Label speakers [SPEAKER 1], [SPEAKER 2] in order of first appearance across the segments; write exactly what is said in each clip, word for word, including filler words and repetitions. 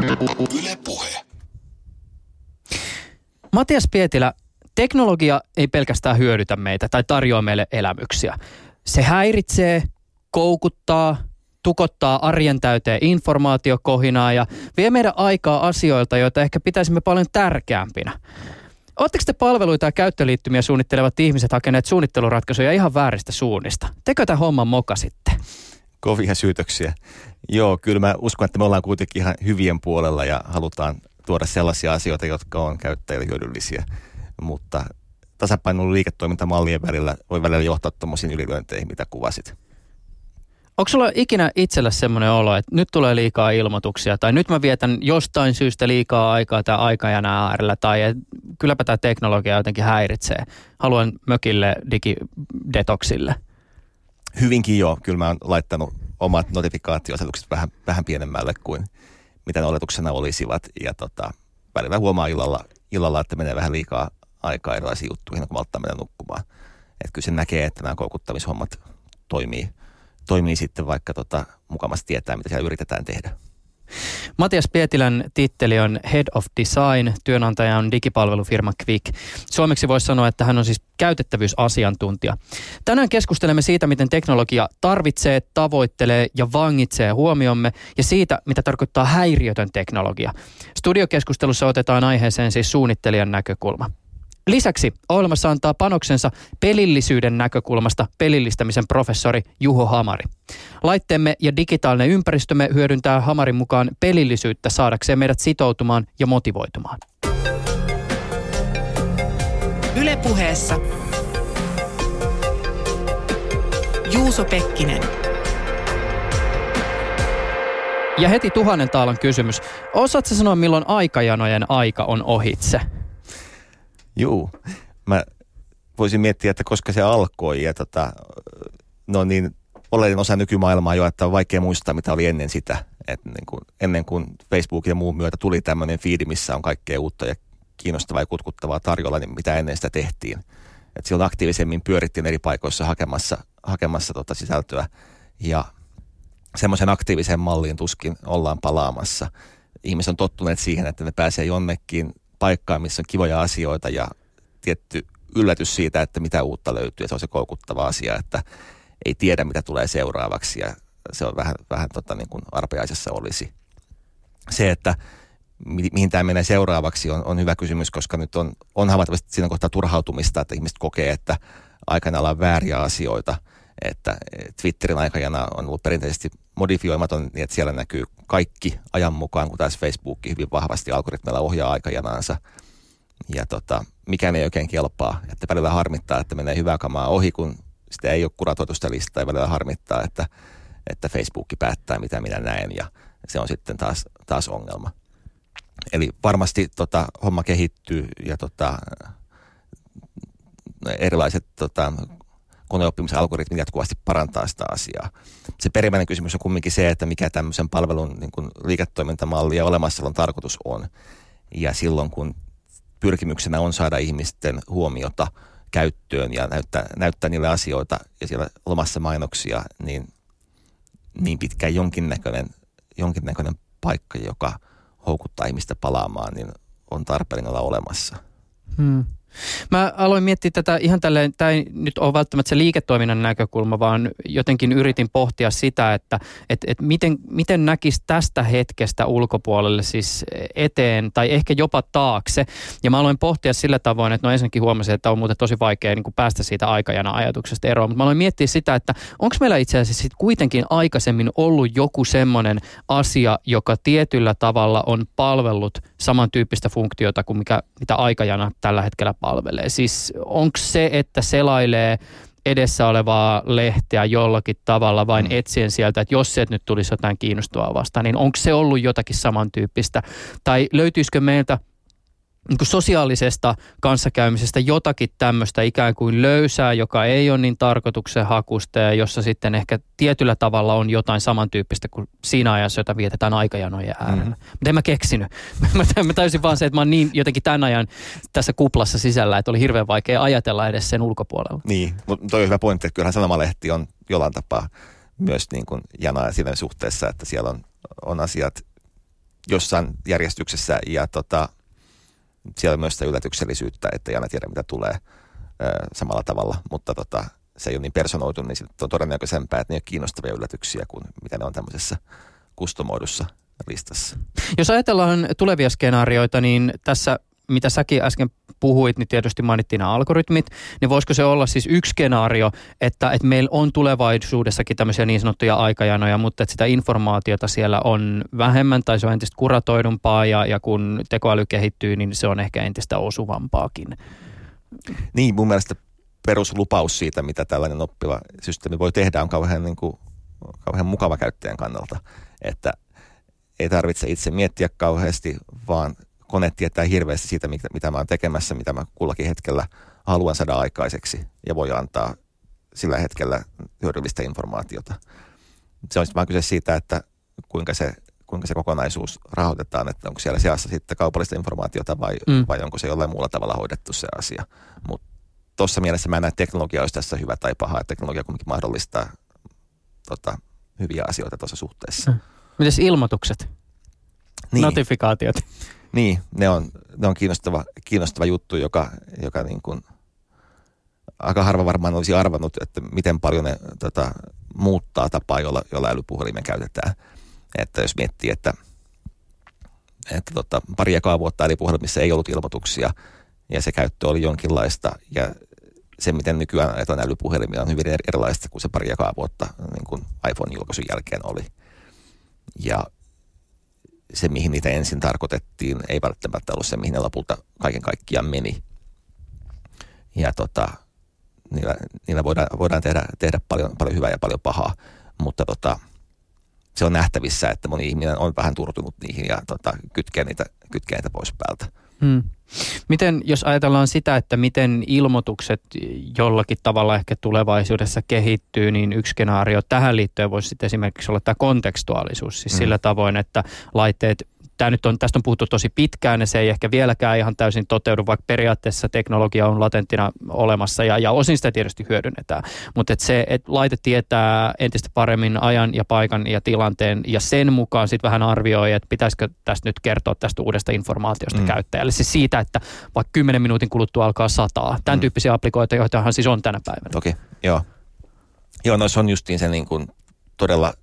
[SPEAKER 1] Yle Puhe.
[SPEAKER 2] Matias Pietilä, teknologia ei pelkästään hyödytä meitä tai tarjoa meille elämyksiä. Se häiritsee, koukuttaa, tukottaa arjen täyteen informaatiokohinaa ja vie meidän aikaa asioilta, joita ehkä pitäisimme paljon tärkeämpinä. Oletteko te palveluita ja käyttöliittymiä suunnittelevat ihmiset hakeneet suunnitteluratkaisuja ihan vääristä suunnista? Tekö tämän homman moka sitten?
[SPEAKER 3] Kovia syytöksiä. Joo, kyllä mä uskon, että me ollaan kuitenkin ihan hyvien puolella ja halutaan tuoda sellaisia asioita, jotka on käyttäjille hyödyllisiä. Mutta tasapainoilu liiketoimintamallien välillä voi välillä johtaa tuommoisiin ylilyönteihin, mitä kuvasit.
[SPEAKER 2] Onko sulla ikinä itsellä semmoinen olo, että nyt tulee liikaa ilmoituksia tai nyt mä vietän jostain syystä liikaa aikaa tai aikajana äärellä tai et, kylläpä tämä teknologia jotenkin häiritsee. Haluan mökille digidetoksille.
[SPEAKER 3] Hyvinkin joo. Kyllä mä oon laittanut omat notifikaatioasetukset vähän, vähän pienemmälle kuin mitä ne oletuksena olisivat. Ja tota, välillä huomaa illalla, illalla, että menee vähän liikaa aikaa erilaisiin juttuihin, kun malttaa mennä nukkumaan. Että kyllä se näkee, että nämä koukuttamishommat toimii. Toimii sitten, vaikka tota, mukavasti tietää, mitä siellä yritetään tehdä.
[SPEAKER 2] Matias Pietilän titteli on Head of Design, työnantaja on digipalvelufirma Qwik. Suomeksi voisi sanoa, että hän on siis käytettävyysasiantuntija. Tänään keskustelemme siitä, miten teknologia tarvitsee, tavoittelee ja vangitsee huomiomme ja siitä, mitä tarkoittaa häiriötön teknologia. Studiokeskustelussa otetaan aiheeseen siis suunnittelijan näkökulma. Lisäksi ohjelmassa antaa panoksensa pelillisyyden näkökulmasta pelillistämisen professori Juho Hamari. Laitteemme ja digitaalinen ympäristömme hyödyntää Hamarin mukaan pelillisyyttä saadakseen meidät sitoutumaan ja motivoitumaan.
[SPEAKER 4] Yle Puheessa Juuso Pekkinen.
[SPEAKER 2] Ja heti tuhannen taalan kysymys. Osaatko sanoa, milloin aikajanojen aika on ohitse?
[SPEAKER 3] Juu, mä voisin miettiä, että koska se alkoi ja tota, no niin oleellinen osa nykymaailmaa jo, että on vaikea muistaa, mitä oli ennen sitä. Et niin kuin, ennen kuin Facebook ja muun myötä tuli tämmöinen feedi, missä on kaikkea uutta ja kiinnostavaa ja kutkuttavaa tarjolla, niin mitä ennen sitä tehtiin. Et silloin aktiivisemmin pyörittiin eri paikoissa hakemassa, hakemassa tota sisältöä ja semmoisen aktiivisen malliin tuskin ollaan palaamassa. Ihmiset on tottuneet siihen, että ne pääsee jonnekin paikkaan, missä on kivoja asioita ja tietty yllätys siitä, että mitä uutta löytyy. Ja se on se koukuttava asia, että ei tiedä, mitä tulee seuraavaksi ja se on vähän, vähän tota, niin kuin arpajaisessa olisi. Se, että mi- mihin tämä menee seuraavaksi on, on hyvä kysymys, koska nyt on, on havaittavasti siinä kohtaa turhautumista, että ihmiset kokee, että aikana ollaan vääriä asioita. Että Twitterin aikajana on ollut perinteisesti modifioimaton, niin että siellä näkyy kaikki ajan mukaan, kun taas Facebook hyvin vahvasti algoritmeilla ohjaa aikajanaansa. Ja tota, mikään ei oikein kelpaa, että välillä harmittaa, että menee hyvää kamaa ohi, kun sitä ei ole kuratoitu sitä listaa, ja välillä harmittaa, että, että Facebook päättää, mitä minä näen, ja se on sitten taas, taas ongelma. Eli varmasti tota, homma kehittyy, ja tota, erilaiset tota, koneoppimisen algoritmit jatkuvasti parantaa sitä asiaa. Se perimmäinen kysymys on kumminkin se, että mikä tämmöisen palvelun niin kuin liiketoimintamalli ja olemassaolon tarkoitus on. Ja silloin, kun pyrkimyksenä on saada ihmisten huomiota käyttöön ja näyttää, näyttää niille asioita ja siellä omassa mainoksia, niin, niin pitkään jonkinnäköinen, jonkinnäköinen paikka, joka houkuttaa ihmistä palaamaan, niin on tarpeellinen olla olemassa.
[SPEAKER 2] Hmm. Mä aloin miettiä tätä ihan tälleen, tämä ei nyt ole välttämättä se liiketoiminnan näkökulma, vaan jotenkin yritin pohtia sitä, että et, et miten, miten näkisi tästä hetkestä ulkopuolelle siis eteen tai ehkä jopa taakse. Ja mä aloin pohtia sillä tavoin, että no ensinnäkin huomasin, että on muuten tosi vaikea niin kuin päästä siitä aikajana-ajatuksesta eroon. Mutta mä aloin miettiä sitä, että onko meillä itse asiassa sit kuitenkin aikaisemmin ollut joku semmoinen asia, joka tietyllä tavalla on palvellut samantyyppistä funktiota kuin mikä, mitä aikajana tällä hetkellä palvelee. Siis onko se, että selailee edessä olevaa lehteä jollakin tavalla vain mm. etsien sieltä, että jos se nyt tulisi jotain kiinnostavaa vastaan, niin onko se ollut jotakin samantyyppistä? Tai löytyisikö meiltä niin kuin sosiaalisesta kanssakäymisestä jotakin tämmöistä ikään kuin löysää, joka ei ole niin tarkoituksenhakuista ja jossa sitten ehkä tietyllä tavalla on jotain samantyyppistä kuin siinä ajassa, jota vietetään aikajanojen äärellä. Mm-hmm. Mutta en mä keksinyt. Mä täysin vaan se, että mä oon niin jotenkin tämän ajan tässä kuplassa sisällä, että oli hirveän vaikea ajatella edes sen ulkopuolella.
[SPEAKER 3] Niin, mutta toi on hyvä pointti, että kyllähän sanomalehti on jollain tapaa myös niin kuin janaa siinä suhteessa, että siellä on, on asiat jossain järjestyksessä ja tota, siellä on myös sitä yllätyksellisyyttä, että ei aina tiedä mitä tulee ö, samalla tavalla, mutta tota, se ei ole niin personoitu, niin sitten on todennäköisempää, että ne ei ole kiinnostavia yllätyksiä kuin mitä ne on tämmöisessä kustomoidussa listassa.
[SPEAKER 2] Jos ajatellaan tulevia skenaarioita, niin tässä mitä säkin äsken puhuit, niin tietysti mainittiin nämä algoritmit, niin voisiko se olla siis yksi skenaario, että, että meillä on tulevaisuudessakin tämmöisiä niin sanottuja aikajanoja, mutta että sitä informaatiota siellä on vähemmän tai se on entistä kuratoidumpaa ja, ja kun tekoäly kehittyy, niin se on ehkä entistä osuvampaakin.
[SPEAKER 3] Niin, mun mielestä peruslupaus siitä, mitä tällainen oppiva systeemi voi tehdä, on kauhean, niin kuin, kauhean mukava käyttäjän kannalta, että ei tarvitse itse miettiä kauheasti, vaan kone tietää hirveästi siitä, mitä mä oon tekemässä, mitä mä kullakin hetkellä haluan saada aikaiseksi ja voi antaa sillä hetkellä hyödyllistä informaatiota. Se on sitten vaan kyse siitä, että kuinka se, kuinka se kokonaisuus rahoitetaan, että onko siellä sijassa sitten kaupallista informaatiota vai, mm. vai onko se jollain muulla tavalla hoidettu se asia. Mutta tuossa mielessä mä en näe, että teknologia olisi tässä hyvä tai paha, että teknologia kuitenkin mahdollistaa tota, hyviä asioita tuossa suhteessa. Mm.
[SPEAKER 2] Mites ilmoitukset?
[SPEAKER 3] Niin.
[SPEAKER 2] Notifikaatiot?
[SPEAKER 3] Niin, ne on, ne on kiinnostava, kiinnostava juttu, joka, joka niin kuin, aika harva varmaan olisi arvannut, että miten paljon ne tota, muuttaa tapaa, jolla, jolla älypuhelimen käytetään. Että jos miettii, että, että tota, pari ekaa vuotta älypuhelimissa ei ollut ilmoituksia ja se käyttö oli jonkinlaista ja se, miten nykyään on älypuhelimia on hyvin erilaista kuin se pari ekaa vuotta niin kuin iPhone-julkaisun jälkeen oli. Ja se, mihin niitä ensin tarkoitettiin, ei välttämättä ollut se, mihin ne lopulta kaiken kaikkiaan meni. Ja tota, niillä, niillä voidaan, voidaan tehdä, tehdä paljon, paljon hyvää ja paljon pahaa, mutta tota, se on nähtävissä, että moni ihminen on vähän turtunut niihin ja tota, kytkee, niitä, kytkee niitä pois päältä. Hmm.
[SPEAKER 2] Miten, jos ajatellaan sitä, että miten ilmoitukset jollakin tavalla ehkä tulevaisuudessa kehittyy, niin yksi skenaario tähän liittyen voisi sitten esimerkiksi olla tämä kontekstuaalisuus, siis hmm. sillä tavoin, että laitteet, tämä nyt on, tästä on puhuttu tosi pitkään ja se ei ehkä vieläkään ihan täysin toteudu, vaikka periaatteessa teknologia on latenttina olemassa ja, ja osin sitä tietysti hyödynnetään, mutta että se, että laite tietää entistä paremmin ajan ja paikan ja tilanteen ja sen mukaan sitten vähän arvioi, että pitäisikö tästä nyt kertoa tästä uudesta informaatiosta mm. käyttäjälle. Siis siitä, että vaikka kymmenen minuutin kuluttua alkaa sataa. Tämän mm. tyyppisiä applikoita, joitahan siis on tänä päivänä.
[SPEAKER 3] Toki, joo. Joo, noissa on justiin se niin kuin todella,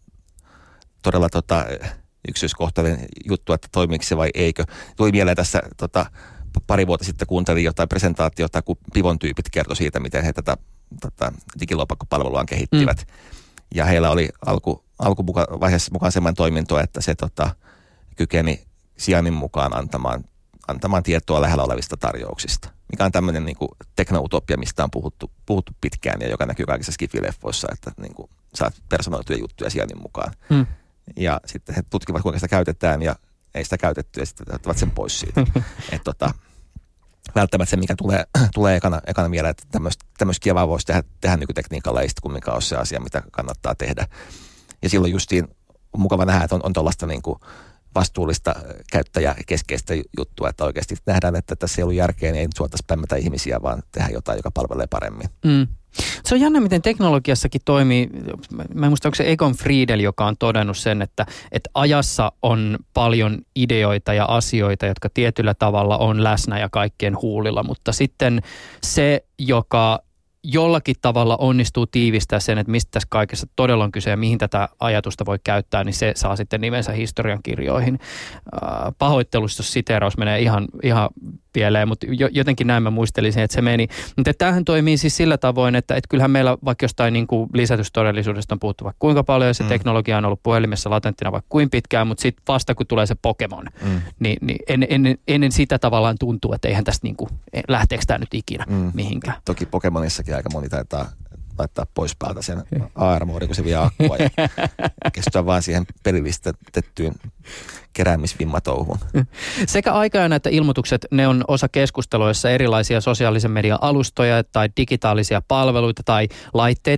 [SPEAKER 3] todella tota... yksityiskohtainen juttu, että toimiiko se vai eikö. Tuli mieleen tässä tota, pari vuotta sitten kuuntelin jotain presentaatiota, kun Pivon tyypit kertoi siitä, miten he tätä tota, digilopakkopalveluaan kehittivät. Mm. Ja heillä oli alku, alkuvaiheessa mukaan sellainen toiminto, että se tota, kykeni sijainnin mukaan antamaan, antamaan tietoa lähellä olevista tarjouksista. Mikä on tämmöinen niin kuin teknoutopia, mistä on puhuttu, puhuttu pitkään ja joka näkyy kaikissa skifileffoissa, että niin kuin, saat personoituja juttuja sijainnin mukaan. Mm. Ja sitten he tutkivat, kuinka sitä käytetään ja ei sitä käytetty ja sitten ottavat sen pois siitä. Että tota, välttämättä se, mikä tulee, tulee ekana, ekana mieleen, että tämmöistä kievaa voisi tehdä, tehdä nykytekniikalla ei sitten kumminkaan ole se asia, mitä kannattaa tehdä. Ja silloin justiin on mukava nähdä, että on, on tuollaista niin kuin vastuullista käyttäjäkeskeistä juttua, että oikeasti nähdään, että tässä ei ollut järkeä, niin ei nyt suotaisi spämmätä ihmisiä, vaan tehdä jotain, joka palvelee paremmin. Mm.
[SPEAKER 2] Se on jännä, miten teknologiassakin toimii. Mä en muista, onko se Egon Friedel, joka on todennut sen, että, että ajassa on paljon ideoita ja asioita, jotka tietyllä tavalla on läsnä ja kaikkien huulilla, mutta sitten se, joka jollakin tavalla onnistuu tiivistää sen, että mistä tässä kaikessa todella on kyse ja mihin tätä ajatusta voi käyttää, niin se saa sitten nimensä historiankirjoihin. Pahoittelussa, jos siteeraus menee ihan, ihan pieleen, mutta jotenkin näin mä muistelisin, että se meni. Mutta tämähän toimii siis sillä tavoin, että, että kyllähän meillä vaikka jostain niin kuin lisätystodellisuudesta on puhuttu vaikka kuinka paljon, se mm. teknologia on ollut puhelimessa latenttina vaikka kuinka pitkään, mutta sitten vasta kun tulee se Pokemon, mm. niin, niin ennen, ennen, ennen sitä tavallaan tuntuu, että eihän tästä niin kuin, lähteekö tämä nyt ikinä mm. mihinkään.
[SPEAKER 3] Toki Pokemonissakin aika moni taitaa laittaa pois päältä sen A R-moodin, kun se vie akkua ja kestyä vaan siihen pelillistettyyn keräämisvimmatouhuun.
[SPEAKER 2] Sekä aikajana että ilmoitukset, ne on osa keskusteluissa erilaisia sosiaalisen median alustoja tai digitaalisia palveluita tai laitteita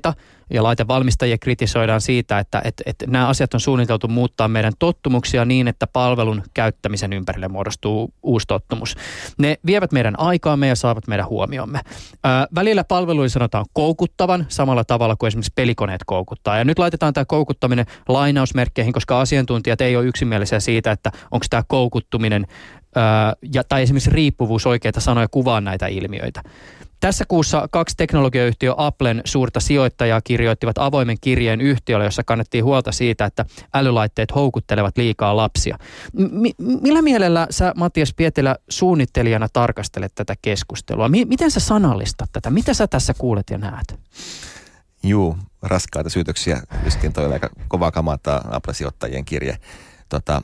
[SPEAKER 2] ja laitevalmistajia kritisoidaan siitä, että, että, että nämä asiat on suunniteltu muuttaa meidän tottumuksia niin, että palvelun käyttämisen ympärille muodostuu uusi tottumus. Ne vievät meidän aikaamme ja saavat meidän huomiomme. Ää, välillä palveluille sanotaan koukuttavan samalla tavalla kuin esimerkiksi pelikoneet koukuttaa. Ja nyt laitetaan tämä koukuttaminen lainausmerkkeihin, koska asiantuntijat ei ole yksimielisiä siitä, että onko tämä koukuttuminen ää, ja, tai esimerkiksi riippuvuus oikeita sanoja kuvaa näitä ilmiöitä. Tässä kuussa kaksi teknologiayhtiö Applen suurta sijoittajaa kirjoittivat avoimen kirjeen yhtiölle, jossa kannettiin huolta siitä, että älylaitteet houkuttelevat liikaa lapsia. M- millä mielellä sä, Matias Pietilä, suunnittelijana tarkastelet tätä keskustelua? M- miten sä sanallistat tätä? Mitä sä tässä kuulet ja näet?
[SPEAKER 3] Juu, raskaita syytöksiä. Justiin toi aika kovaa kamaa tämä Apple-sijoittajien kirje. Tota,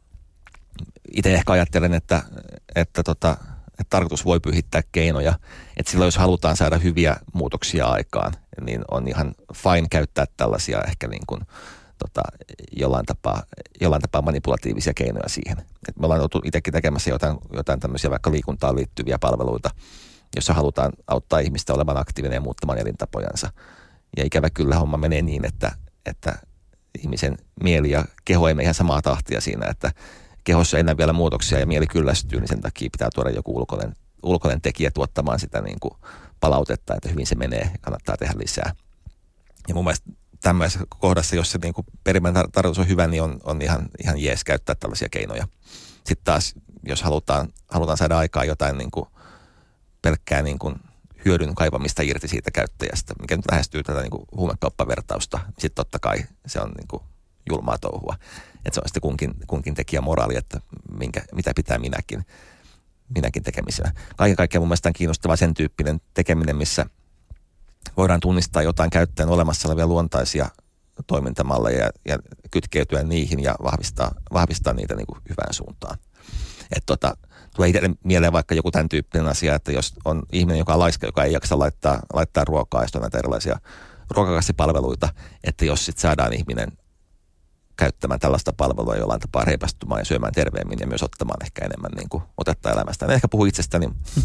[SPEAKER 3] itse ehkä ajattelen, että, että tota, että tarkoitus voi pyhittää keinoja, että silloin jos halutaan saada hyviä muutoksia aikaan, niin on ihan fine käyttää tällaisia ehkä niin kuin, tota, jollain, tapaa, jollain tapaa manipulatiivisia keinoja siihen. Et me ollaan oltu itsekin tekemässä jotain, jotain tämmöisiä vaikka liikuntaan liittyviä palveluita, jossa halutaan auttaa ihmistä olemaan aktiivinen ja muuttamaan elintapojansa. Ja ikävä kyllä homma menee niin, että, että ihmisen mieli ja keho ei mene ihan samaa tahtia siinä, että kehossa ei enää vielä muutoksia ja mieli kyllästyy, niin sen takia pitää tuoda joku ulkoinen, ulkoinen tekijä tuottamaan sitä niin kuin palautetta, että hyvin se menee ja kannattaa tehdä lisää. Ja mun mielestä tämmöisessä kohdassa, jos se niin kuin perimän tar- tarkoitus on hyvä, niin on, on ihan, ihan jees käyttää tällaisia keinoja. Sitten taas, jos halutaan, halutaan saada aikaan jotain niin kuin pelkkää niin kuin hyödyn kaivamista irti siitä käyttäjästä, mikä nyt lähestyy tätä niin kuin huumekauppavertausta, niin sitten totta kai se on niin kuin julmaa touhua. Että se on sitten kunkin, kunkin tekijä moraali, että minkä, mitä pitää minäkin, minäkin tekemisenä. Kaiken kaikkiaan mun mielestä on kiinnostavaa sen tyyppinen tekeminen, missä voidaan tunnistaa jotain käyttäjän olemassa olevia luontaisia toimintamalleja ja, ja kytkeytyä niihin ja vahvistaa, vahvistaa niitä niin kuin hyvään suuntaan. Että tota, tulee itselle mieleen vaikka joku tämän tyyppinen asia, että jos on ihminen, joka on laiska, joka ei jaksa laittaa, laittaa ruokaa, ja on näitä erilaisia ruokakassipalveluita, että jos sitten saadaan ihminen käyttämään tällaista palvelua jollain tapaa reipastumaan ja syömään terveemmin ja myös ottamaan ehkä enemmän niin kuin otetta elämästä. En ehkä puhu itsestäni,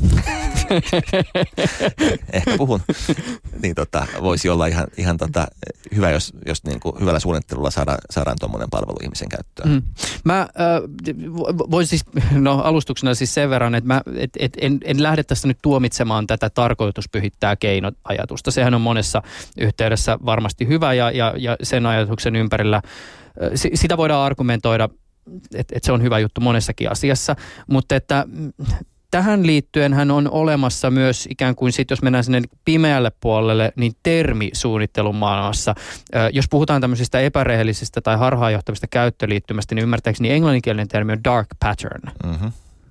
[SPEAKER 3] ehkä puhun, niin tota, voisi olla ihan, ihan tota, hyvä, jos, jos niin kuin hyvällä suunnittelulla saadaan, saadaan tuommoinen palvelu ihmisen käyttöön. Mm.
[SPEAKER 2] Mä äh, voin siis, no alustuksena siis sen verran, että mä et, et, en, en lähde tässä nyt tuomitsemaan tätä tarkoitus pyhittää keinot-ajatusta. Sehän on monessa yhteydessä varmasti hyvä ja, ja, ja sen ajatuksen ympärillä sitä voidaan argumentoida, että se on hyvä juttu monessakin asiassa, mutta että tähän liittyen hän on olemassa myös ikään kuin sit, jos mennään sinne pimeälle puolelle, niin termisuunnittelun maailmassa. Jos puhutaan tämmöisistä epärehellisistä tai harhaanjohtavista käyttöliittymästä, niin ymmärtääkseni englanninkielinen termi on dark pattern. Mm-hmm.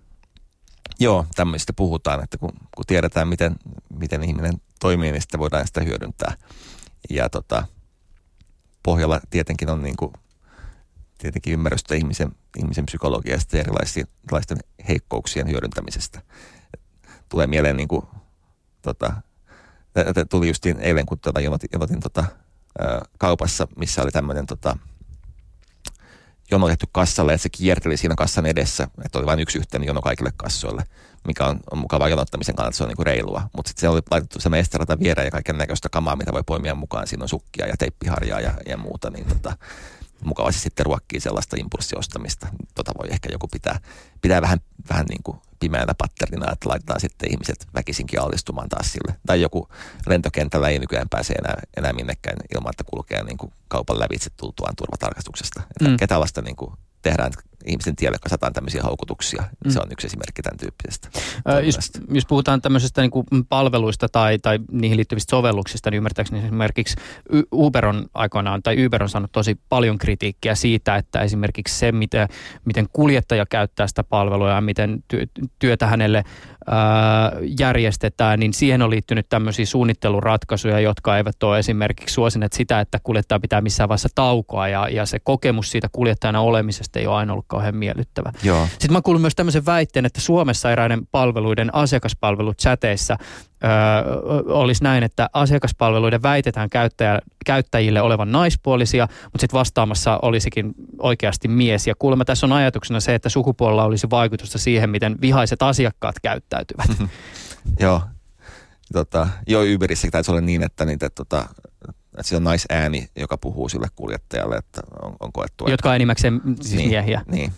[SPEAKER 3] Joo, tämmöistä puhutaan, että kun, kun tiedetään, miten, miten ihminen toimii, niin sitten voidaan sitä hyödyntää. Ja tota, pohjalla tietenkin on niin kuin tietenkin ymmärrystä ihmisen, ihmisen psykologiasta ja erilaisten heikkouksien hyödyntämisestä. Tulee mieleen niin kuin, tota, tuli justiin eilen, kun tota, jonotin, jonotin tota, ää, kaupassa, missä oli tämmöinen tota, jono tehty kassalle, että se kierteli siinä kassan edessä, että oli vain yksi yhteinen jono kaikille kassoille, mikä on, on mukavaa jonottamisen kannalta, se on niin kuin reilua. Mutta sitten siellä oli laitettu se mesterata viereen ja kaiken näköistä kamaa, mitä voi poimia mukaan. Siinä on sukkia ja teippiharjaa ja, ja muuta, niin tota, mukavasti sitten ruokkii sellaista impulssiostamista. Tota voi ehkä joku pitää, pitää vähän, vähän niin kuin pimeänä patternina, että laitetaan sitten ihmiset väkisinkin altistumaan taas sille. Tai joku lentokentällä ei nykyään pääse enää, enää minnekään ilman, että kulkee niin kuin kaupan lävitse tultuaan turvatarkastuksesta. Että mm. tällaista niin kuin tehdään ihmisten tielle kasataan tämmöisiä houkutuksia. Mm. Se on yksi esimerkki tämän tyyppisestä.
[SPEAKER 2] Äh, jos, jos puhutaan tämmöisestä niin kuin palveluista tai, tai niihin liittyvistä sovelluksista, niin ymmärtääkseni esimerkiksi Uber on aikoinaan, tai Uber on saanut tosi paljon kritiikkiä siitä, että esimerkiksi se, miten, miten kuljettaja käyttää sitä palvelua ja miten ty, työtä hänelle äh, järjestetään, niin siihen on liittynyt tämmöisiä suunnitteluratkaisuja, jotka eivät ole esimerkiksi suosineet sitä, että kuljettaja pitää missään vaiheessa taukoa ja, ja se kokemus siitä kuljettajana olemisesta ei ole aina ollut kauhean miellyttävä. Joo. Sitten mä kuulun myös tämmöisen väitteen, että Suomessa eräiden palveluiden asiakaspalvelut chateissa öö, olisi näin, että asiakaspalveluiden väitetään käyttäjä, käyttäjille olevan naispuolisia, mutta sitten vastaamassa olisikin oikeasti mies. Ja kuulemma tässä on ajatuksena se, että sukupuolella olisi vaikutusta siihen, miten vihaiset asiakkaat käyttäytyvät.
[SPEAKER 3] Joo. Tota, joo, Uberissä taisi olla niin, että niitä tota, että siellä on naisääni, joka puhuu sille kuljettajalle, että on, on koettu.
[SPEAKER 2] Jotka on enimmäkseen siis
[SPEAKER 3] niin,
[SPEAKER 2] miehiä.
[SPEAKER 3] Niin.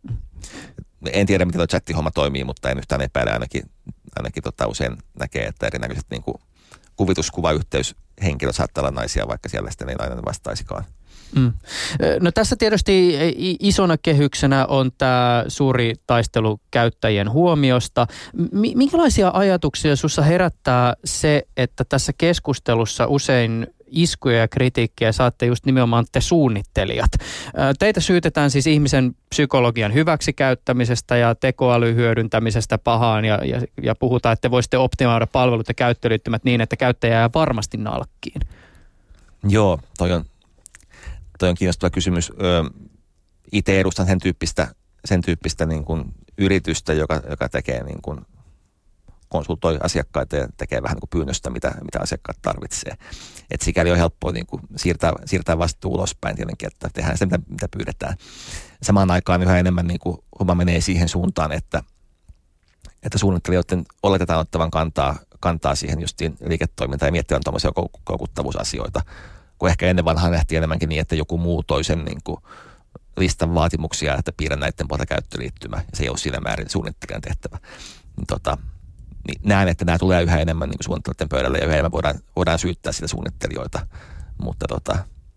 [SPEAKER 3] En tiedä, miten tuo chattihomma toimii, mutta en yhtään epäile. Ainakin, ainakin tota usein näkee, että erinäköiset niin kuin kuvituskuvayhteyshenkilöt saattaa olla naisia, vaikka siellä sitten ei aina vastaisikaan.
[SPEAKER 2] Mm. No tässä tietysti isona kehyksenä on tämä suuri taistelu käyttäjien huomiosta. M- minkälaisia ajatuksia sussa herättää se, että tässä keskustelussa usein iskuja ja kritiikkiä saatte just nimenomaan te suunnittelijat? Teitä syytetään siis ihmisen psykologian hyväksikäyttämisestä ja tekoälyn hyödyntämisestä pahaan ja, ja, ja puhutaan, että te voisitte optimoida palvelut ja käyttöliittymät niin, että käyttäjä jää varmasti nalkkiin.
[SPEAKER 3] Joo, toi on Toi on kiinnostava kysymys. Itse edustan sen tyyppistä, sen tyyppistä niin kuin yritystä, joka, joka tekee niin kuin konsultoi asiakkaita ja tekee vähän niin kuin pyynnöstä, mitä, mitä asiakkaat tarvitsee. Et sikäli on helppoa niin kuin siirtää, siirtää vastuu ulospäin tietenkin, että tehdään sitä, mitä, mitä pyydetään. Samaan aikaan yhä enemmän niin kuin homma menee siihen suuntaan, että, että suunnittelijoiden oletetaan ottavan kantaa, kantaa siihen justiin liiketoimintaan ja miettivän tuommoisia koukuttavuusasioita. Kun ehkä ennen vanhaan nähtiin enemmänkin niin, että joku muu toisen niin kuin listan vaatimuksia, että piirrä näiden pohjalta käyttöliittymä, ja se ei ole siinä määrin suunnittelijan tehtävä. Niin tota, niin näen, että nämä tulee yhä enemmän niin kuin suunnittelijoiden pöydälle, ja yhä enemmän voidaan, voidaan syyttää sitä suunnittelijoita, mutta tota,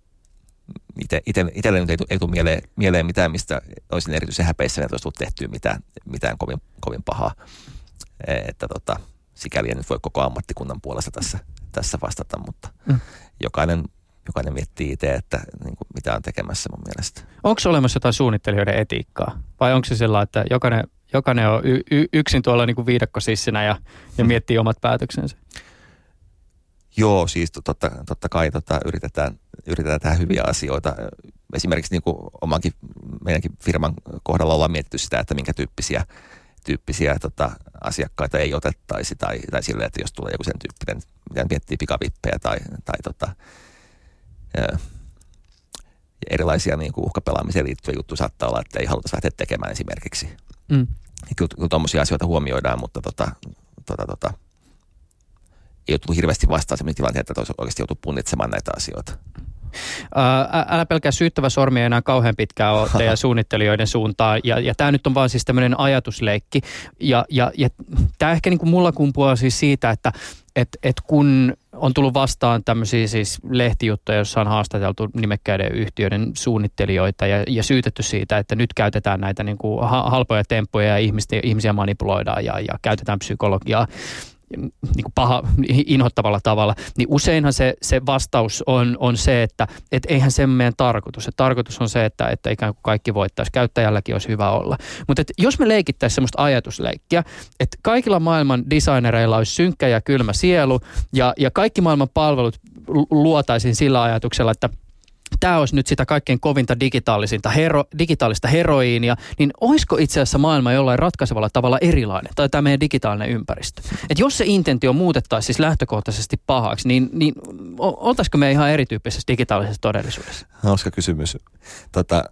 [SPEAKER 3] itselle nyt ei, ei tule mieleen, mieleen mitään, mistä olisin erityisen häpeissä, että olisi tullut tehtyä mitään, mitään kovin, kovin pahaa, että tota, sikäli en nyt voi koko ammattikunnan puolesta tässä, tässä vastata, mutta mm. jokainen Jokainen miettii itse, että niin kuin, mitä on tekemässä mun mielestä.
[SPEAKER 2] Onko olemassa jotain suunnittelijoiden etiikkaa? Vai onko se sellainen, että jokainen, jokainen on y- y- yksin tuolla niin kuin viidakkosissinä ja, ja miettii omat päätöksensä?
[SPEAKER 3] Joo, siis totta, totta kai tota, yritetään, yritetään tehdä hyviä asioita. Esimerkiksi niin kuin omankin, meidänkin firman kohdalla ollaan mietitty sitä, että minkä tyyppisiä, tyyppisiä tota, asiakkaita ei otettaisi. Tai, tai silleen, että jos tulee joku sen tyyppinen, mitä miettii pikavippejä tai, tai tota, ja erilaisia niin kuin uhkapelaamiseen liittyviä juttuja saattaa olla, että ei haluta lähteä tekemään esimerkiksi. Mm. Kyllä, kyllä tuommoisia asioita huomioidaan, mutta tota, tota, tota, ei ole tullut hirveästi vastaan sellaisia tilanteita, että oikeasti joutuu punnitsemaan näitä asioita.
[SPEAKER 2] Ää, älä pelkää syyttävä sormi enää kauhean pitkään ole teidän suunnittelijoiden suuntaan. Ja, ja tämä nyt on vaan siis tämmöinen ajatusleikki. Ja, ja, ja tämä ehkä niin kuin mulla kumpuaa siis siitä, että et, et kun on tullut vastaan tämmöisiä siis lehtijuttuja, joissa on haastateltu nimekkäiden yhtiöiden suunnittelijoita ja, ja syytetty siitä, että nyt käytetään näitä niin kuin halpoja temppuja ja ihmisiä, ihmisiä manipuloidaan ja, ja käytetään psykologiaa niin kuin paha, inhottavalla tavalla, niin useinhan se, se vastaus on, on se, että et eihän se meidän tarkoitus. Et tarkoitus on se, että, että ikään kuin kaikki voittaisi. Käyttäjälläkin olisi hyvä olla. Mutta jos me leikittäisiin semmoista ajatusleikkiä, että kaikilla maailman designereilla olisi synkkä ja kylmä sielu ja, ja kaikki maailman palvelut luotaisiin sillä ajatuksella, että tämä olisi nyt sitä kaikkein kovinta digitaalisinta hero, digitaalista heroiinia, niin olisiko itse asiassa maailma jollain ratkaisevalla tavalla erilainen, tai tämä meidän digitaalinen ympäristö? Että jos se intentio muutettaisiin siis lähtökohtaisesti pahaksi, niin, niin oltaisiko me ihan erityyppisessä digitaalisessa todellisuudessa?
[SPEAKER 3] Hauska kysymys. Tota,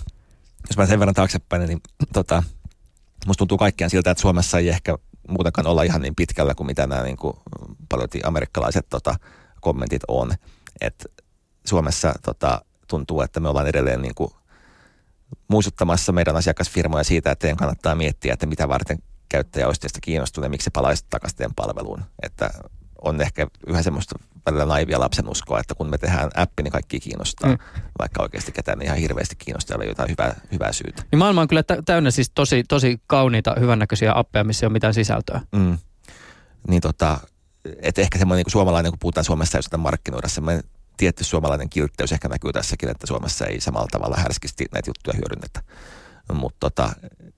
[SPEAKER 3] jos mä sen verran taaksepäin, niin tota, musta tuntuu kaikkiaan siltä, että Suomessa ei ehkä muutenkaan olla ihan niin pitkällä kuin mitä nämä niin kuin paljon amerikkalaiset tota, kommentit on. Että Suomessa tota, tuntuu, että me ollaan edelleen niin kuin muistuttamassa meidän asiakasfirmoja siitä, että teidän kannattaa miettiä, että mitä varten käyttäjä olisi teistä kiinnostunut ja miksi se palaisi takaisin teidän palveluun. Että on ehkä yhä semmoista välillä naivia lapsenuskoa, että kun me tehdään appi, niin kaikki kiinnostaa, mm. vaikka oikeasti ketään ihan hirveästi kiinnostaa ja jotain hyvää, hyvää syytä.
[SPEAKER 2] Niin maailma on kyllä täynnä siis tosi, tosi kauniita, hyvännäköisiä appeja, missä ei ole mitään sisältöä.
[SPEAKER 3] Mm. Niin tota, että ehkä semmoinen niin kuin suomalainen, kun puhutaan Suomessa, jos sitä markkinoida, semmoinen tietty suomalainen kiltteys ehkä näkyy tässäkin, että Suomessa ei samalla tavalla härskisti näitä juttuja hyödynnetä. Mutta tota,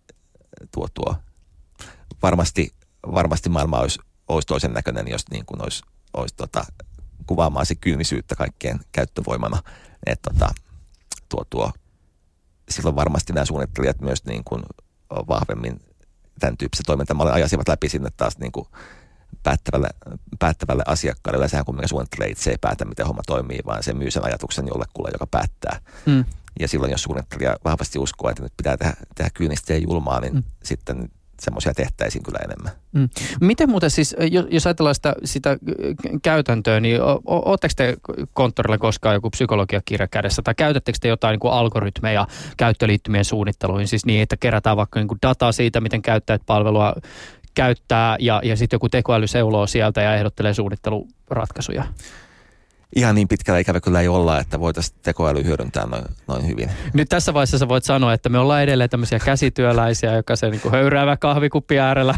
[SPEAKER 3] tuo, tuo varmasti, varmasti maailma olisi, olisi toisen näköinen, jos niin kuin olisi, olisi tota, kuvaamaan se kyynisyyttä kaikkien käyttövoimana. Et tota, tuo, tuo, silloin varmasti nämä suunnittelijat myös niin kuin vahvemmin tämän tyyppisen toimintamallin ajasivat läpi sinne taas niin kuin Päättävälle, päättävälle asiakkaalle. Yleensähän kun me suunnittelee itse ei päätä, miten homma toimii, vaan se myy sen ajatuksen jollekulle, joka päättää. Mm. Ja silloin, jos suunnittelija vahvasti uskoo, että nyt pitää tehdä, tehdä kyynistä ja julmaa, niin mm. sitten semmoisia tehtäisiin kyllä enemmän.
[SPEAKER 2] Mm. Miten muuten siis, jos ajatellaan sitä, sitä käytäntöä, niin ootteko te konttorilla koskaan joku psykologiakirja kädessä, tai käytättekö te jotain niin kuin algoritmeja käyttöliittymien suunnitteluihin, siis niin, että kerätään vaikka niin kuin dataa siitä, miten käyttäjät palvelua käyttää, ja, ja sitten joku tekoäly seuloo sieltä ja ehdottelee suunnitteluratkaisuja?
[SPEAKER 3] Ihan niin pitkällä ikävä kyllä ei olla, että voitaisiin tekoäly hyödyntää noin, noin hyvin.
[SPEAKER 2] Nyt tässä vaiheessa sä voit sanoa, että me ollaan edelleen tämmöisiä käsityöläisiä, joka se niin kuin höyräävä kahvikuppi äärellä.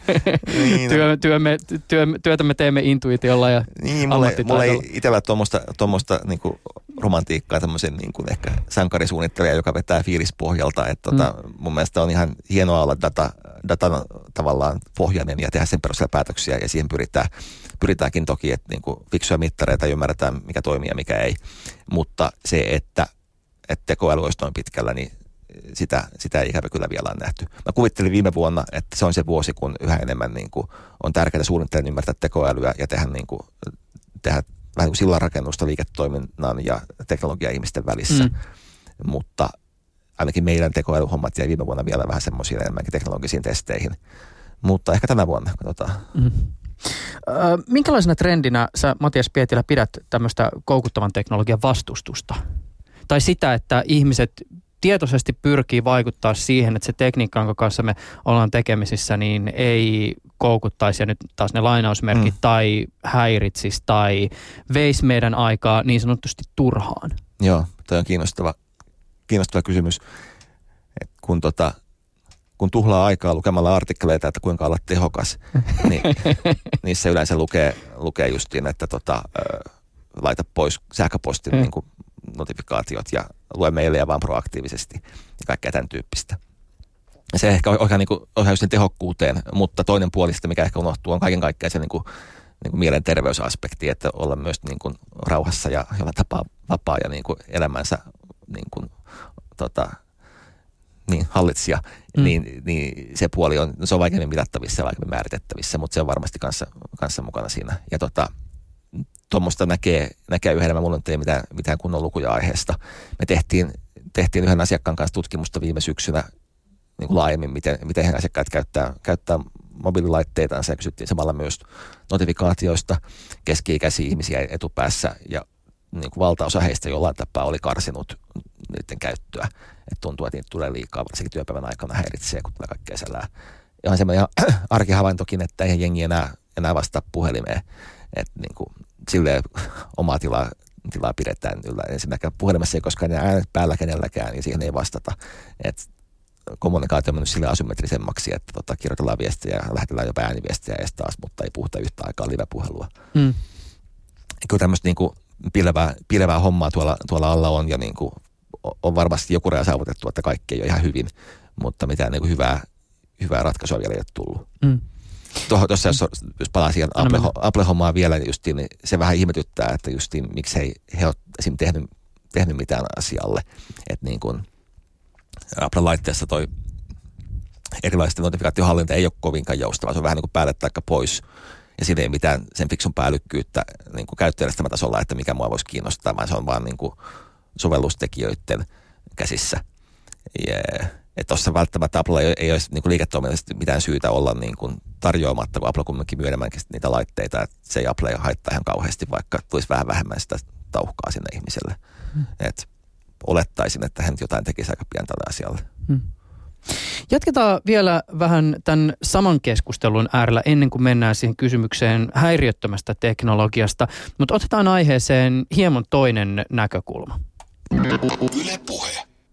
[SPEAKER 2] Niin, työ, työmme, työ, työtä me teemme intuitiolla ja
[SPEAKER 3] niin, ammattitaidolla. Mulla ei itsellä tuommoista, tuommoista niin kuin romantiikkaa, tämmöisen niin kuin ehkä sankarisuunnittelija, joka vetää fiilispohjalta. Että mm. tota, mun mielestä on ihan hienoa olla data, datan tavallaan pohjainen ja tehdä sen perusteella päätöksiä, ja siihen pyritään, pyritäänkin toki, että niin kuin fiksuja mittareita ymmärretään, mikä toimii ja mikä ei. Mutta se, että, että tekoäly olisi noin pitkällä, niin Sitä, sitä ei ikävä kyllä vielä ole nähty. Mä kuvittelin viime vuonna, että se on se vuosi, kun yhä enemmän niin kuin on tärkeää suunnittelijan ymmärtää tekoälyä ja tehdä, niin kuin, tehdä vähän niin kuin sillanrakennusta liiketoiminnan ja teknologian ihmisten välissä. Mm. Mutta ainakin meidän tekoälyhommat jäi viime vuonna vielä vähän semmoisiin enemmänkin teknologisiin testeihin. Mutta ehkä tänä vuonna, katsotaan. Mm.
[SPEAKER 2] Ö, minkälaisena trendinä sä, Matias Pietilä, pidät tämmöistä koukuttavan teknologian vastustusta? Tai sitä, että ihmiset tietoisesti pyrkii vaikuttaa siihen, että se tekniikka, jonka kanssa me ollaan tekemisissä, niin ei koukuttaisi, ja nyt taas ne lainausmerkit, mm. tai häiritsisi, tai veisi meidän aikaa niin sanotusti turhaan.
[SPEAKER 3] Joo, toi on kiinnostava, kiinnostava kysymys. Et kun, tota, kun tuhlaa aikaa lukemalla artikkeleita, että kuinka olla tehokas, niin niissä yleensä lukee, lukee justiin, että tota, ö, laita pois sähköpostin mm. niin kuin notifikaatiot ja lue meille vaan proaktiivisesti ja kaikkea tämän tyyppistä. Ja se ehkä ohjaa, niin kuin, ohjaa just tehokkuuteen, mutta toinen puoli sitä, mikä ehkä unohtuu, on kaiken kaikkiaan se niin kuin, niin kuin mielenterveysaspekti, että olla myös niin kuin rauhassa ja jollain tapaa vapaa ja niin kuin elämänsä niin kuin, tota, niin, hallitsija, mm. niin, niin se puoli on, se on vaikeammin mitattavissa ja vaikeammin määritettävissä, mutta se on varmasti kanssa, kanssa mukana siinä. Ja tota, tuommoista näkee, näkee yhä enemmän, mulla nyt ei mitään, mitään kunnon lukuja aiheesta. Me tehtiin, tehtiin yhden asiakkaan kanssa tutkimusta viime syksynä niin kuin laajemmin, miten, miten asiakkaat käyttää, käyttää mobiililaitteitansa, ja kysyttiin samalla myös notifikaatioista keski-ikäisiä ihmisiä etupäässä, ja niin kuin valtaosa heistä jollain tapaa oli karsinut niiden käyttöä. Et tuntuu, että niitä tulee liikaa, varsinkin työpäivän aikana häiritsee, kun tulee kaikkea selää. Ja on semmoinen arkihavaintokin, että eihän jengi enää, enää vastaa puhelimeen. Että niin kuin silleen omaa tilaa, tilaa pidetään yllä. Ensinnäkään puhelimessa ei koskaan enää äänet päällä kenelläkään, ja siihen ei vastata. Että kommunikaatio on mennyt sille asymmetrisemmaksi, että tota, kirjoitellaan viestiä ja lähetellään jopa ääniviestiä edes taas, mutta ei puhuta yhtä aikaa live-puhelua. Mm. Kyllä tämmöistä niin kuin pilvää, pilvää hommaa tuolla, tuolla alla on, ja niin kuin on varmasti joku raja saavutettu, että kaikki ei ole ihan hyvin, mutta mitään niin kuin hyvää, hyvää ratkaisua vielä ei ole tullut. Mm. Tuossa jos, jos palaa siihen Apple, Apple-hommaan vielä, niin, justiin, niin se vähän ihmetyttää, että justiin, miksi he, he ole esimerkiksi tehnyt, tehnyt mitään asialle. Että niin kuin Apple-laitteessa toi erilaisten notifikaatiohallinta ei ole kovinkaan joustava. Se on vähän niin kuin päälle taikka pois. Ja siinä ei mitään sen fiksumpaa älykkyyttä niin kuin käyttäjällä tasolla, että mikä mua voisi kiinnostaa, vaan se on vaan niin kuin sovellustekijöiden käsissä. Yeah. Että tuossa välttämättä Apple ei, ei olisi niin kuin liiketoiminnallisesti mitään syytä olla niin kuin tarjoamatta, kun Apple kumminkin myy enemmänkin niitä laitteita, että se ei Apple haittaa ihan kauheasti, vaikka tulisi vähän vähemmän sitä tauhkaa sinne ihmiselle. Hmm. Että olettaisin, että hän jotain tekisi aika pian tälle asialle. Hmm.
[SPEAKER 2] Jatketaan vielä vähän tämän saman keskustelun äärellä ennen kuin mennään siihen kysymykseen häiriöttömästä teknologiasta, mutta otetaan aiheeseen hieman toinen näkökulma.
[SPEAKER 1] Yle Puhe.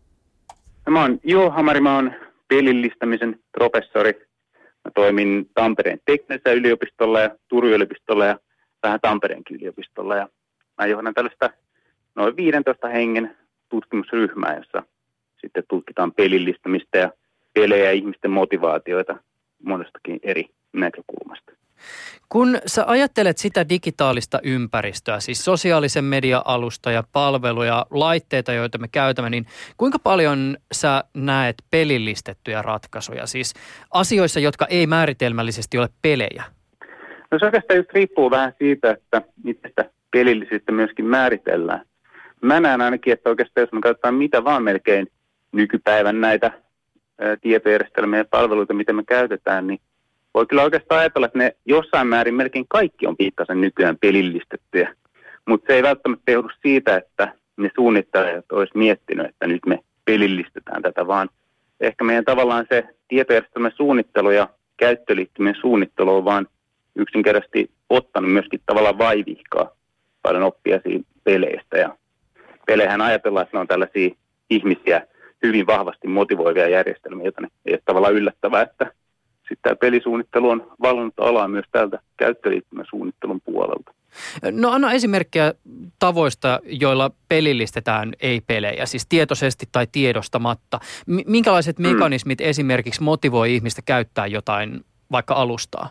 [SPEAKER 5] Mä oon Juho Hamari, mä oon pelillistämisen professori. Mä toimin Tampereen teknisellä yliopistolla ja Turun yliopistolla ja vähän Tampereenkin yliopistolla. Ja mä johdan tällaista noin viidentoista hengen tutkimusryhmää, jossa sitten tutkitaan pelillistämistä ja pelejä ja ihmisten motivaatioita monestakin eri näkökulmasta.
[SPEAKER 2] Kun sä ajattelet sitä digitaalista ympäristöä, siis sosiaalisen media-alusta ja palveluja, laitteita, joita me käytämme, niin kuinka paljon sä näet pelillistettyjä ratkaisuja, siis asioissa, jotka ei määritelmällisesti ole pelejä?
[SPEAKER 5] No se oikeastaan just riippuu vähän siitä, että miten sitä pelillisyyttä myöskin määritellään. Mä näen ainakin, että oikeastaan jos me katsotaan mitä vaan melkein nykypäivän näitä ää, tietojärjestelmiä ja palveluita, mitä me käytetään, niin voi kyllä oikeastaan ajatella, että ne jossain määrin melkein kaikki on pikkasen nykyään pelillistettyjä. Mutta se ei välttämättä johdu siitä, että ne suunnittelijat olisi miettinyt, että nyt me pelillistetään tätä, vaan ehkä meidän tavallaan se tietojärjestelmän suunnittelu ja käyttöliittymien suunnittelu on vaan yksinkertaisesti ottanut myöskin tavallaan vaivihkaa paljon oppia siitä peleistä. Ja pelejähän ajatellaan, että ne on tällaisia ihmisiä hyvin vahvasti motivoivia järjestelmiä, joten ei ole tavallaan yllättävää, että sitten tämä pelisuunnittelu on valinnut alaa myös tältä käyttöliittymän suunnittelun puolelta.
[SPEAKER 2] No anna esimerkkejä tavoista, joilla pelillistetään ei-pelejä, siis tietoisesti tai tiedostamatta. M- minkälaiset mekanismit mm. esimerkiksi motivoi ihmistä käyttää jotain vaikka alustaa?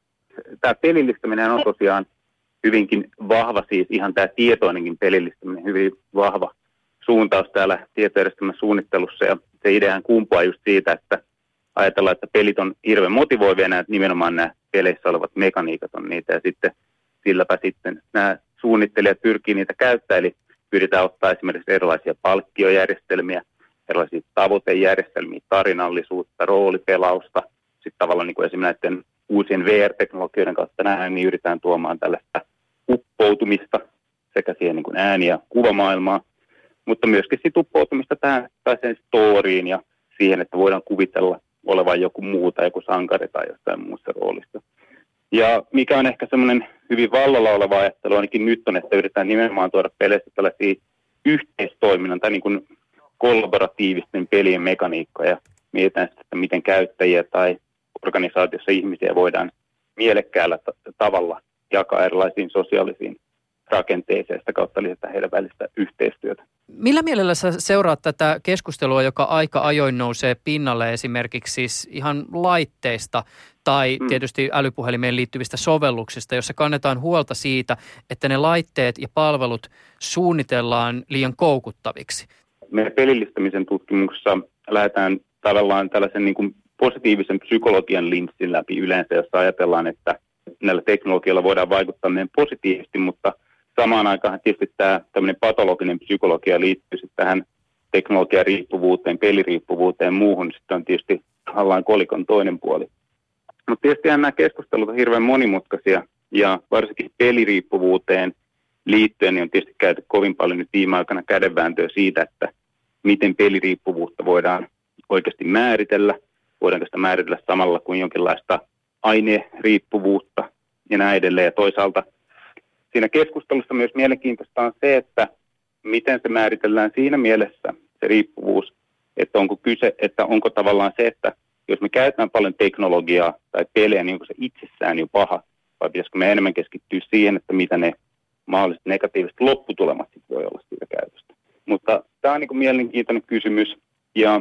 [SPEAKER 5] Tämä pelillistäminen on tosiaan hyvinkin vahva, siis ihan tämä tietoinenkin pelillistäminen, hyvin vahva suuntaus täällä tietojärjestelmän suunnittelussa. Ja se ideahan kumpuaa just siitä, että ajatellaan, että pelit on hirveän motivoivia, nämä, nimenomaan nämä peleissä olevat mekaniikat on niitä, ja sitten silläpä sitten nämä suunnittelijat pyrkii niitä käyttämään, eli pyritään ottaa esimerkiksi erilaisia palkkiojärjestelmiä, erilaisia tavoitejärjestelmiä, tarinallisuutta, roolipelausta, sitten tavallaan niin kuin esimerkiksi näiden uusien V R-teknologioiden kautta nähdään, niin yritetään tuomaan tällaista uppoutumista sekä siihen niin kuin ääni- ja kuvamaailmaan, mutta myöskin sitten uppoutumista tähän tai sen storyin ja siihen, että voidaan kuvitella olevan joku muu tai joku sankari tai jossain muussa roolissa. Ja mikä on ehkä semmoinen hyvin vallalla oleva ajattelu, ainakin nyt on, että yritetään nimenomaan tuoda peleissä tällaisia yhteistoiminnan tai niin kuin kollaboratiivisten pelien mekaniikkoja. Mietitään sitten, että miten käyttäjiä tai organisaatiossa ihmisiä voidaan mielekkäällä t- tavalla jakaa erilaisiin sosiaalisiin rakenteeseen ja sitä kautta lisätä heidän välistä yhteistyötä.
[SPEAKER 2] Millä mielellä sä seuraat tätä keskustelua, joka aika ajoin nousee pinnalle esimerkiksi siis ihan laitteista tai hmm. tietysti älypuhelimeen liittyvistä sovelluksista, jossa kannetaan huolta siitä, että ne laitteet ja palvelut suunnitellaan liian koukuttaviksi?
[SPEAKER 5] Meidän pelillistämisen tutkimuksessa lähdetään tavallaan tällaisen niin kuin positiivisen psykologian linssin läpi yleensä, jossa ajatellaan, että näillä teknologioilla voidaan vaikuttaa meidän positiivisesti, mutta samaan aikaan tietysti tämä tämmöinen patologinen psykologia liittyy sitten tähän teknologiariippuvuuteen, peliriippuvuuteen ja muuhun. Sitten on tietysti hallaan kolikon toinen puoli. Mutta tietysti nämä keskustelut on hirveän monimutkaisia ja varsinkin peliriippuvuuteen liittyen niin on tietysti käyty kovin paljon nyt viime aikana kädenvääntöä siitä, että miten peliriippuvuutta voidaan oikeasti määritellä. Voidaanko sitä määritellä samalla kuin jonkinlaista aineriippuvuutta ja näin edelleen. Ja toisaalta siinä keskustelussa myös mielenkiintoista on se, että miten se määritellään siinä mielessä se riippuvuus, että onko kyse, että onko tavallaan se, että jos me käytetään paljon teknologiaa tai pelejä, niin onko se itsessään jo paha, vai pitäisikö me enemmän keskittyä siihen, että mitä ne mahdolliset negatiiviset lopputulemat voi olla siitä käytöstä. Mutta tämä on niin kuin mielenkiintoinen kysymys, ja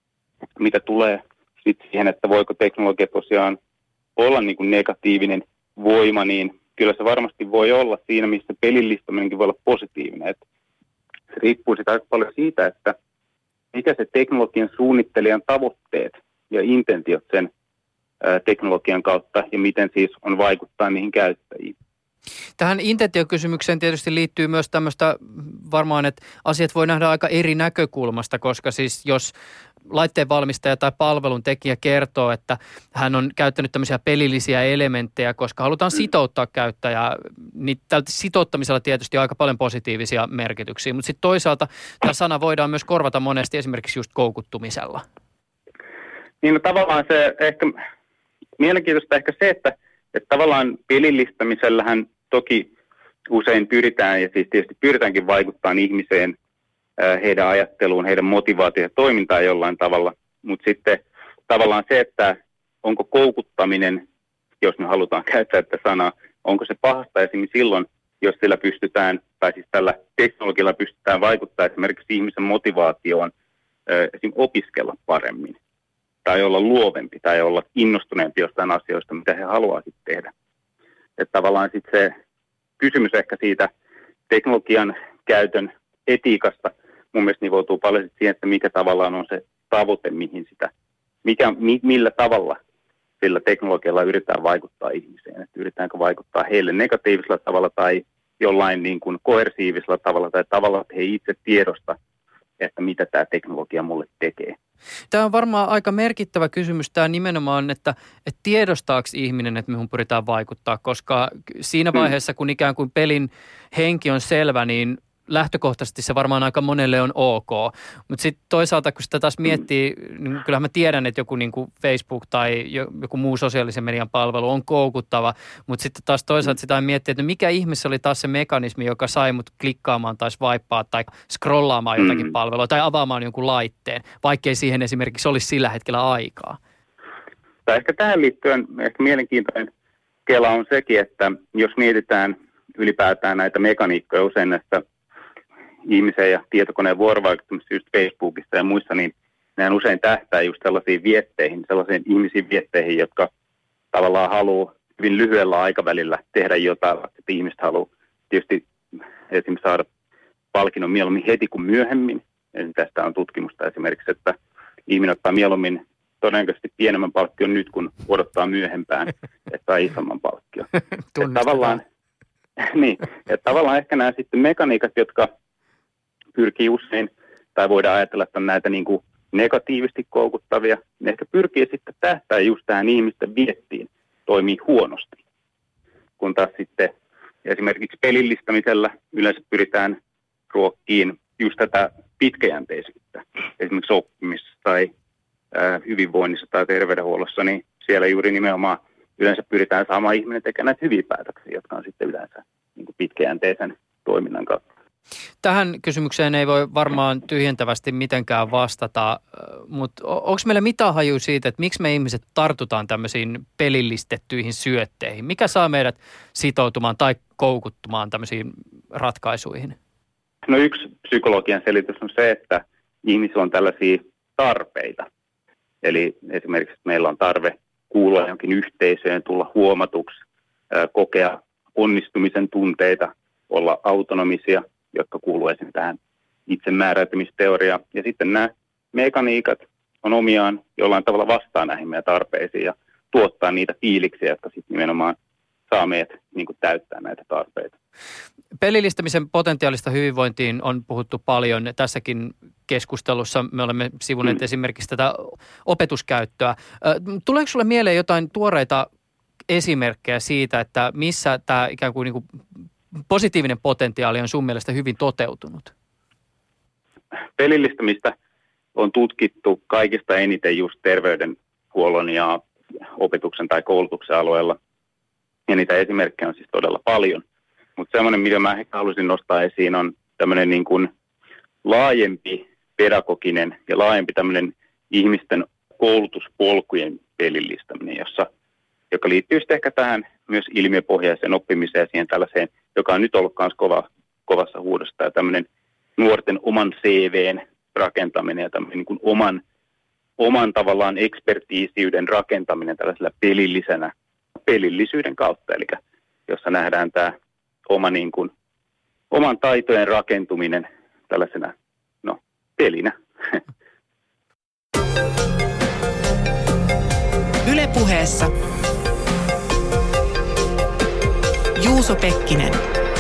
[SPEAKER 5] mitä tulee sitten siihen, että voiko teknologia tosiaan olla niin kuin negatiivinen voima, niin kyllä se varmasti voi olla siinä, missä pelillistäminenkin voi olla positiivinen. Että se riippuu sitä aika paljon siitä, että mikä se teknologian suunnittelijan tavoitteet ja intentiot sen ää, teknologian kautta ja miten siis on vaikuttaa niihin käyttäjiin.
[SPEAKER 2] Tähän intentiokysymykseen tietysti liittyy myös tämmöistä varmaan, että asiat voi nähdä aika eri näkökulmasta, koska siis jos laitteen valmistaja tai palvelun tekijä kertoo, että hän on käyttänyt tämmöisiä pelillisiä elementtejä, koska halutaan sitouttaa käyttäjää, niin tältä sitouttamisella tietysti aika paljon positiivisia merkityksiä, mutta sitten toisaalta tämä sana voidaan myös korvata monesti esimerkiksi just koukuttumisella.
[SPEAKER 5] Niin no, tavallaan se ehkä, mielenkiintoista ehkä se, että, että tavallaan pelillistämisellähän toki usein pyritään, ja siis tietysti pyritäänkin vaikuttamaan ihmiseen, heidän ajatteluun, heidän motivaatioon ja toimintaan jollain tavalla, mutta sitten tavallaan se, että onko koukuttaminen, jos me halutaan käyttää tätä sanaa, onko se pahasta esimerkiksi silloin, jos sillä pystytään, tai siis tällä teknologialla pystytään vaikuttaa esimerkiksi ihmisen motivaatioon esimerkiksi opiskella paremmin, tai olla luovempi, tai olla innostuneempi jostain asioista, mitä he haluavat tehdä. Että tavallaan sitten se kysymys ehkä siitä teknologian käytön etiikasta, mun mielestä nivoutuu paljon siihen, että mikä tavallaan on se tavoite, mihin sitä, mikä, mi, millä tavalla sillä teknologialla yritetään vaikuttaa ihmiseen. Että yritetäänkö vaikuttaa heille negatiivisella tavalla tai jollain niin kuin koersiivisella tavalla tai tavalla, että he itse tiedosta, että mitä tämä teknologia mulle tekee.
[SPEAKER 2] Tämä on varmaan aika merkittävä kysymys tämä nimenomaan, että, että tiedostaako ihminen, että mihin pyritään vaikuttaa, koska siinä vaiheessa, kun ikään kuin pelin henki on selvä, niin lähtökohtaisesti se varmaan aika monelle on ok. Mutta sitten toisaalta, kun sitä taas miettii, niin kyllähän mä tiedän, että joku niin kuin Facebook tai joku muu sosiaalisen median palvelu on koukuttava, mutta sitten taas toisaalta sitä miettii, että mikä ihmessä oli taas se mekanismi, joka sai mut klikkaamaan tai swipaa tai scrollaamaan jotakin mm. palvelua tai avaamaan jonkun laitteen, vaikkei siihen esimerkiksi olisi sillä hetkellä aikaa.
[SPEAKER 5] Tai ehkä tähän liittyen ehkä mielenkiintoinen kela on sekin, että jos mietitään ylipäätään näitä mekaniikkoja usein näistä ihmisen ja tietokoneen vuorovaikuttamisessa just Facebookissa ja muissa, niin nehän usein tähtää just sellaisiin vietteihin, sellaisiin ihmisiin vietteihin, jotka tavallaan haluaa hyvin lyhyellä aikavälillä tehdä jotain, että ihmiset haluaa tietysti esimerkiksi saada palkinnon mieluummin heti kuin myöhemmin. Eli tästä on tutkimusta esimerkiksi, että ihminen ottaa mieluummin todennäköisesti pienemmän palkkion nyt, kun odottaa myöhempään, että saa isomman palkkion. Että tavallaan, niin, että tavallaan ehkä nämä sitten mekaniikat, jotka pyrkii usein, tai voidaan ajatella, että on näitä niin kuin negatiivisesti koukuttavia, ne ehkä pyrkii sitten tähtää just tähän ihmisten viettiin, toimii huonosti. Kun taas sitten esimerkiksi pelillistämisellä yleensä pyritään ruokkiin just tätä pitkäjänteisyyttä. Esimerkiksi oppimisessa tai ää, hyvinvoinnissa tai terveydenhuollossa, niin siellä juuri nimenomaan yleensä pyritään saamaan ihminen tekemään näitä hyviä päätöksiä, jotka on sitten yleensä niin kuin pitkäjänteisen toiminnan kautta.
[SPEAKER 2] Tähän kysymykseen ei voi varmaan tyhjentävästi mitenkään vastata, mutta onko meillä mitään hajua siitä, että miksi me ihmiset tartutaan tämmöisiin pelillistettyihin syötteihin? Mikä saa meidät sitoutumaan tai koukuttumaan tämmöisiin ratkaisuihin?
[SPEAKER 5] No yksi psykologian selitys on se, että ihmisillä on tällaisia tarpeita. Eli esimerkiksi meillä on tarve kuulua johonkin yhteisöön, tulla huomatuksi, kokea onnistumisen tunteita, olla autonomisia, jotka kuuluu esimerkiksi tähän itsemääräytymisteoriaan. Ja sitten nämä mekaniikat on omiaan jollain tavalla vastaan näihin meidän tarpeisiin ja tuottaa niitä fiiliksiä, jotka sitten nimenomaan saa meidät niin kuin täyttää näitä tarpeita.
[SPEAKER 2] Pelillistämisen potentiaalista hyvinvointiin on puhuttu paljon. Tässäkin keskustelussa me olemme sivuneet mm. esimerkiksi tätä opetuskäyttöä. Tuleeko sinulle mieleen jotain tuoreita esimerkkejä siitä, että missä tämä ikään kuin, niin kuin positiivinen potentiaali on sun mielestä hyvin toteutunut?
[SPEAKER 5] Pelillistämistä on tutkittu kaikista eniten just terveydenhuollon ja opetuksen tai koulutuksen alueella. Ja niitä esimerkkejä on siis todella paljon. Mutta semmoinen, mitä mä ehkä haluaisin nostaa esiin, on tämmöinen niin kuin laajempi pedagoginen ja laajempi tämmöinen ihmisten koulutuspolkujen pelillistäminen, jossa, joka liittyy sitten ehkä tähän myös ilmiöpohjaiseen oppimiseen ja siihen tällaiseen, joka on nyt ollut myös kova, kovassa huudossa, ja tämmöinen nuorten oman C V:n rakentaminen ja tämmöinen niin kuin oman, oman tavallaan ekspertiisiyden rakentaminen tällaisella pelillisenä, pelillisyyden kautta, eli jossa nähdään tämä oma niin kuin, oman taitojen rakentuminen tällaisena, no, pelinä.
[SPEAKER 4] Yle Puheessa Juuso Pekkinen.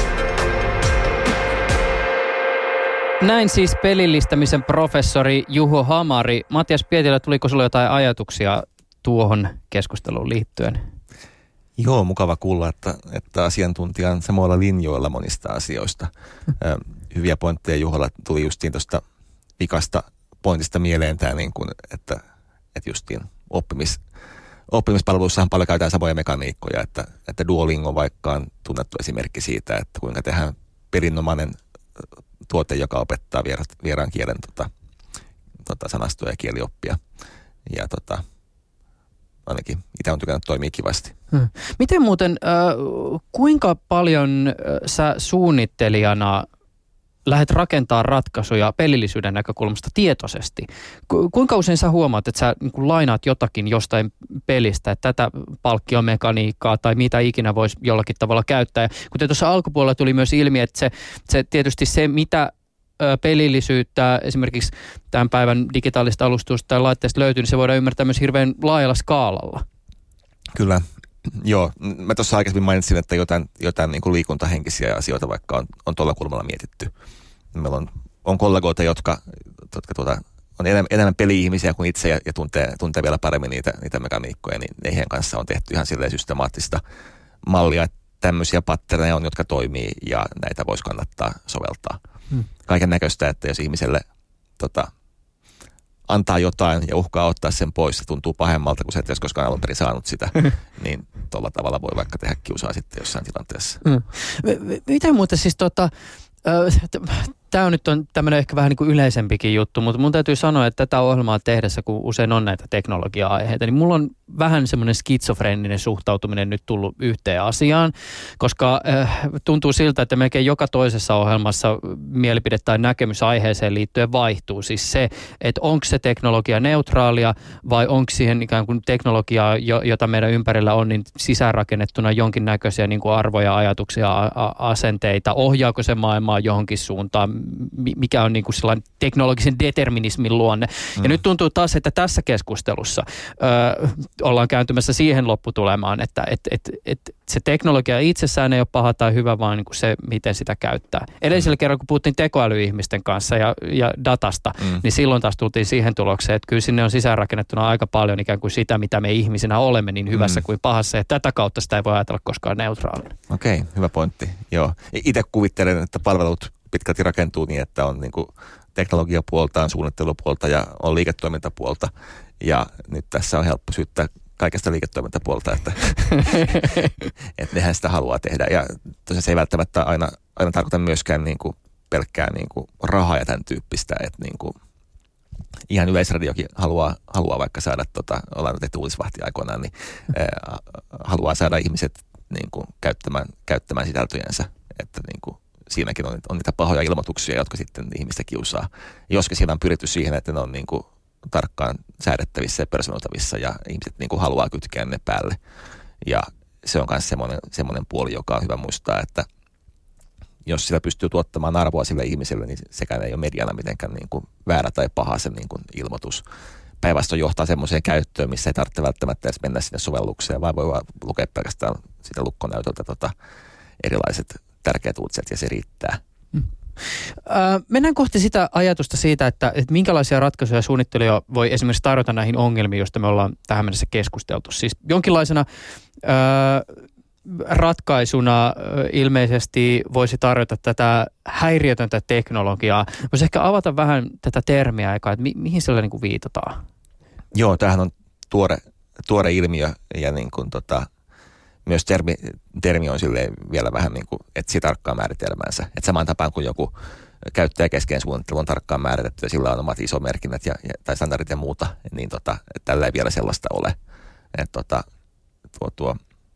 [SPEAKER 2] Näin siis pelillistämisen professori Juho Hamari. Matias Pietilä, tuliko sinulla jotain ajatuksia tuohon keskusteluun liittyen?
[SPEAKER 3] Joo, mukava kuulla, että, että asiantuntija on samoilla linjoilla monista asioista. Ö, hyviä pointteja Juholla tuli justiin tuosta vikasta pointista mieleen tämä, niin kuin, että, että justiin oppimis, oppimispalveluissahan paljon käytetään samoja mekaniikkoja, että, että Duolingo vaikka on tunnettu esimerkki siitä, että kuinka tehdään pelinomainen tuote, joka opettaa viera, vieraan kielen tota, tota sanastoja ja kielioppia. Ja tota, ainakin itse on tykännyt toimia kivasti.
[SPEAKER 2] Hmm. Miten muuten, äh, kuinka paljon äh, sä suunnittelijana lähdet rakentaa ratkaisuja pelillisyyden näkökulmasta tietoisesti? Ku, kuinka usein sä huomaat, että sä niin kun lainaat jotakin jostain pelistä, että tätä palkkiomekaniikkaa tai mitä ikinä voisi jollakin tavalla käyttää? Ja kuten tuossa alkupuolella tuli myös ilmi, että se, se tietysti se, mitä pelillisyyttä esimerkiksi tämän päivän digitaalista alustusta tai laitteesta löytyy, niin se voidaan ymmärtää myös hirveän laajalla skaalalla.
[SPEAKER 3] Kyllä, joo. Mä tuossa aikaisemmin mainitsin, että jotain, jotain niin kuin liikuntahenkisiä asioita vaikka on, on tuolla kulmalla mietitty. Meillä on, on kollegoita, jotka, jotka tuota, on enemmän, enemmän peli-ihmisiä kuin itse ja, ja tuntee, tuntee vielä paremmin niitä, niitä mekaniikkoja, niin heidän kanssa on tehty ihan silleen systemaattista mallia, että tämmöisiä patterneja on, jotka toimii ja näitä voisi kannattaa soveltaa. Hmm. Kaiken näköistä, että jos ihmiselle tota, antaa jotain ja uhkaa ottaa sen pois, se tuntuu pahemmalta kuin se, että jos koskaan alun perin saanut sitä, niin tuolla tavalla voi vaikka tehdä kiusaa sitten jossain tilanteessa.
[SPEAKER 2] Hmm. Mitä muuta siis tota... Tämä nyt on tämmöinen ehkä vähän niin kuin yleisempikin juttu, mutta mun täytyy sanoa, että tätä ohjelmaa tehdessä, kun usein on näitä teknologia-aiheita, niin mulla on vähän semmoinen skitsofreeninen suhtautuminen nyt tullut yhteen asiaan, koska äh, tuntuu siltä, että melkein joka toisessa ohjelmassa mielipide tai näkemys aiheeseen liittyen vaihtuu. Siis se, että onko se teknologia neutraalia vai onko siihen ikään kuin teknologiaa, jota meidän ympärillä on, niin sisäänrakennettuna jonkinnäköisiä niin kuin arvoja, ajatuksia, a- a- asenteita, ohjaako se maailmaa johonkin suuntaan, mikä on niin kuin sellainen teknologisen determinismin luonne. Mm. Ja nyt tuntuu taas, että tässä keskustelussa ö, ollaan kääntymässä siihen lopputulemaan, että et, et, et se teknologia itsessään ei ole paha tai hyvä, vaan niin kuin se, miten sitä käyttää. Edellisellä mm. kerralla, kun puhuttiin tekoälyihmisten kanssa ja, ja datasta, mm. niin silloin taas tultiin siihen tulokseen, että kyllä sinne on sisäänrakennettuna aika paljon ikään kuin sitä, mitä me ihmisinä olemme niin hyvässä mm. kuin pahassa, ja tätä kautta sitä ei voi ajatella koskaan neutraalina.
[SPEAKER 3] Okei, okay, hyvä pointti. Joo. Itse kuvittelen, että palvelut pitkälti rakentuu niin, että on niin kuin teknologiapuolta, on suunnittelupuolta ja on liiketoimintapuolta. Ja nyt tässä on helppo syyttää kaikesta liiketoimintapuolta, että, että nehän sitä haluaa tehdä. Ja tosiaan se ei välttämättä aina, aina tarkoita myöskään niin kuin pelkkää niin kuin rahaa ja tämän tyyppistä. Että niin kuin ihan Yleisradiokin haluaa, haluaa vaikka saada, tota, ollaan tehty uutisvahti aikoinaan, niin äh, haluaa saada ihmiset niin kuin käyttämään, käyttämään sisältöjensä. Että niin kuin siinäkin on, on niitä pahoja ilmoituksia, jotka sitten ihmistä kiusaa. Joskin siinä on pyritty siihen, että ne on niin kuin tarkkaan säädettävissä ja personoitavissa ja ihmiset niin kuin haluaa kytkeä ne päälle. Ja se on myös semmoinen, semmoinen puoli, joka on hyvä muistaa, että jos sillä pystyy tuottamaan arvoa sille ihmiselle, niin sekään ei ole mediana mitenkään niin kuin väärä tai paha se niin kuin ilmoitus. Päinvastoin johtaa semmoiseen käyttöön, missä ei tarvitse välttämättä edes mennä sinne sovellukseen, vaan voi vaan lukea pelkästään sitä lukkonäytöltä tota, erilaiset tärkeät uutiset ja se riittää.
[SPEAKER 2] Hmm. Äh, mennään kohti sitä ajatusta siitä, että, että minkälaisia ratkaisuja suunnittelija voi esimerkiksi tarjota näihin ongelmiin, joista me ollaan tähän mennessä keskusteltu. Siis jonkinlaisena äh, ratkaisuna äh, ilmeisesti voisi tarjota tätä häiriötöntä teknologiaa. Voisi ehkä avata vähän tätä termiä aikaa, että mi- mihin sillä niin kuin viitataan?
[SPEAKER 3] Joo, tämähän on tuore, tuore ilmiö ja niin kuin tota, myös termi, termi on silleen vielä vähän niin kuin etsii tarkkaan määritelmäänsä. Että samaan tapaan kuin joku käyttäjäkeskeinen suunnittelu on tarkkaan määritetty ja sillä on omat isomerkinnät ja, ja, tai standardit ja muuta, niin tota, tällä ei vielä sellaista ole. Et tota, tuo, tuo.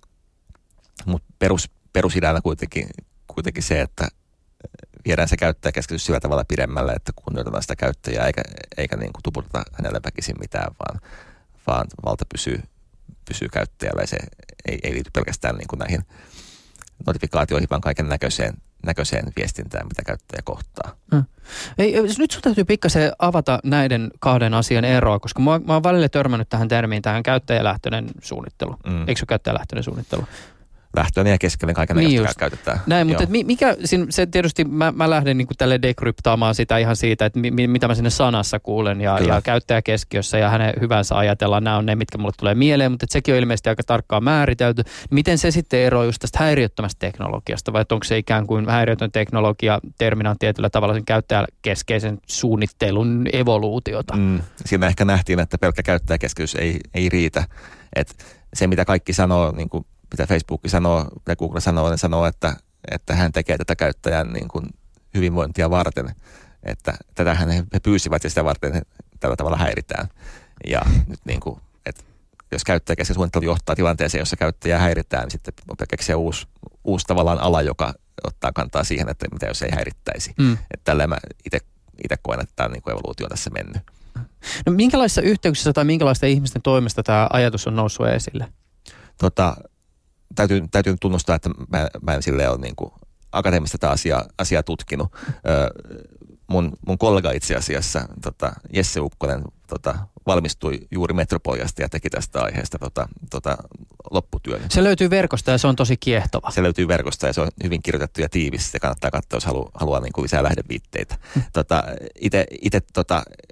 [SPEAKER 3] Mutta perus, perusideana kuitenkin, kuitenkin se, että viedään se käyttäjäkeskitys sillä tavalla pidemmälle, että kunnioitetaan sitä käyttäjää eikä, eikä niin kuin tuputeta hänelle väkisin mitään, vaan, vaan valta pysyy, pysyy käyttäjällä ja se ei, ei liity pelkästään niin kuin näihin notifikaatioihin, vaan kaiken näköiseen, näköiseen viestintään, mitä käyttäjä kohtaa.
[SPEAKER 2] Hmm. Ei, nyt sun täytyy pikkasen avata näiden kahden asian eroa, koska mä, mä oon välillä törmännyt tähän termiin, tähän käyttäjälähtöinen suunnittelu. Mm. Eikö se ole käyttäjälähtöinen suunnittelu?
[SPEAKER 3] Lähtöön ja keskelle kaiken niin näköistä käytetään.
[SPEAKER 2] Näin, mutta mikä, se tietysti mä, mä lähden niin kuin tälle dekryptaamaan sitä ihan siitä, että mi, mitä mä sinne sanassa kuulen ja, ja käyttäjäkeskiössä ja hänen hyvänsä ajatellaan, nämä on ne, mitkä mulle tulee mieleen, mutta sekin on ilmeisesti aika tarkkaan määritelty. Miten se sitten eroaa just tästä häiriöttömästä teknologiasta vai onko se ikään kuin häiriötön teknologia terminaan tietyllä tavalla sen käyttäjäkeskeisen suunnittelun evoluutiota? Mm,
[SPEAKER 3] siinä ehkä nähtiin, että pelkkä käyttäjäkeskitys ei, ei riitä. Et se, mitä kaikki sanoo, niin kuin mitä Facebook sanoo ja Google sanoo, ne sanoo, että, että hän tekee tätä käyttäjän niin kuin hyvinvointia varten. Että tätähän he pyysivät ja sitä varten tällä tavalla häiritään. Ja nyt niin kuin, että jos käyttäjäkeskeinen suunnittelu johtaa tilanteeseen, jossa käyttäjää häiritään, niin sitten on keksiä uusi, uusi tavallaan ala, joka ottaa kantaa siihen, että mitä jos ei häirittäisi. Mm. Että tällä mä itse koen, että tämä niin kuin evoluutio on tässä mennyt.
[SPEAKER 2] No minkälaisissa yhteyksissä tai minkälaisten ihmisten toimesta tämä ajatus on noussut esille?
[SPEAKER 3] Tota... Täytyy, täytyy tunnustaa, että mä, mä en silleen ole niin kuin akateemista tätä asiaa, asiaa tutkinut. Ö, mun, mun kollega itse asiassa, tota, Jesse Ukkonen, tota, valmistui juuri Metropoliasta ja teki tästä aiheesta tota, tota, lopputyön.
[SPEAKER 2] Se löytyy verkosta ja se on tosi kiehtova.
[SPEAKER 3] Se löytyy verkosta ja se on hyvin kirjoitettu ja tiivis. Se kannattaa katsoa, jos haluaa, haluaa niin kuin lisää lähdeviitteitä. Hmm. Tota, ite, ite, tota,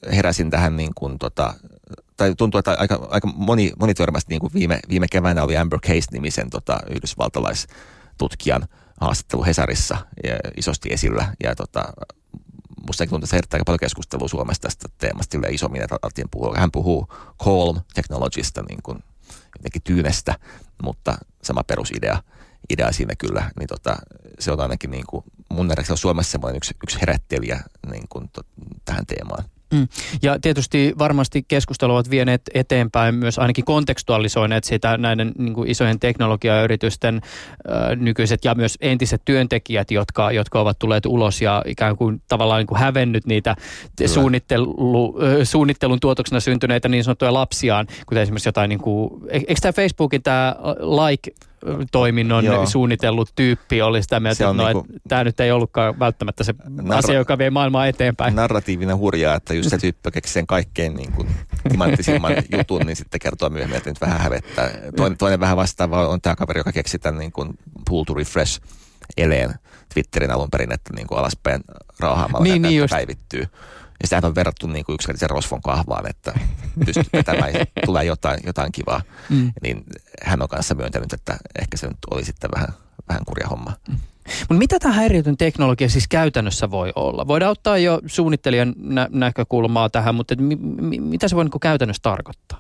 [SPEAKER 3] heräsin tähän niin kuin tota, tai tuntuu, että aika, aika moni, moni törmästi niin kuin viime, viime keväänä oli Amber Case-nimisen tota, yhdysvaltalaistutkijan haastattelu Hesarissa ja isosti esillä. Ja tota, musta tuntuu, että se herättää aika paljon keskustelua Suomessa tästä teemasta yleensä isommin, että alettiin puhua. Hän puhuu Calm Technologista, niin kuin jotenkin tyynestä, mutta sama perusidea idea siinä kyllä. Niin tota, se on ainakin niin kuin, mun nähdäkseni Suomessa semmoinen yksi, yksi herättelijä niin kuin to, tähän teemaan.
[SPEAKER 2] Mm. Ja tietysti varmasti keskustelua ovat vieneet eteenpäin myös ainakin kontekstualisoineet sitä näiden niin kuin isojen teknologiayritysten äh, nykyiset ja myös entiset työntekijät, jotka, jotka ovat tulleet ulos ja ikään kuin tavallaan niin kuin hävennyt niitä suunnittelu, äh, suunnittelun tuotoksena syntyneitä niin sanottuja lapsiaan, kuten esimerkiksi jotain niin kuin, eikö tämä Facebookin tämä like toiminnon Joo. suunnitellut tyyppi oli sitä mieltä, että no, niinku, tämä nyt ei ollutkaan välttämättä se narra- asia, joka vie maailmaa eteenpäin.
[SPEAKER 3] Narratiivinen hurjaa, että just se tyyppi keksi sen kaikkein niin kuin timanttisimman jutun, niin sitten kertoo myöhemmin, että nyt vähän hävettää. Toinen, toinen vähän vastaava on tämä kaveri, joka keksi tämän niin kuin pull to refresh eleen Twitterin alun perin, että niin kuin alaspäin rauhaamalla niin, niin päivittyy. Ja sitähän on verrattu niin kuin yksilöllisen rosvon kahvaan, että pystyt vetämään ja tulee jotain, jotain kivaa. Mm. Niin hän on kanssa myöntänyt, että ehkä se nyt oli sitten vähän, vähän kurja homma. Mm.
[SPEAKER 2] Mutta mitä tämä häiriötön teknologia siis käytännössä voi olla? Voidaan ottaa jo suunnittelijan nä- näkökulmaa tähän, mutta mi- mi- mitä se voi niin käytännössä tarkoittaa?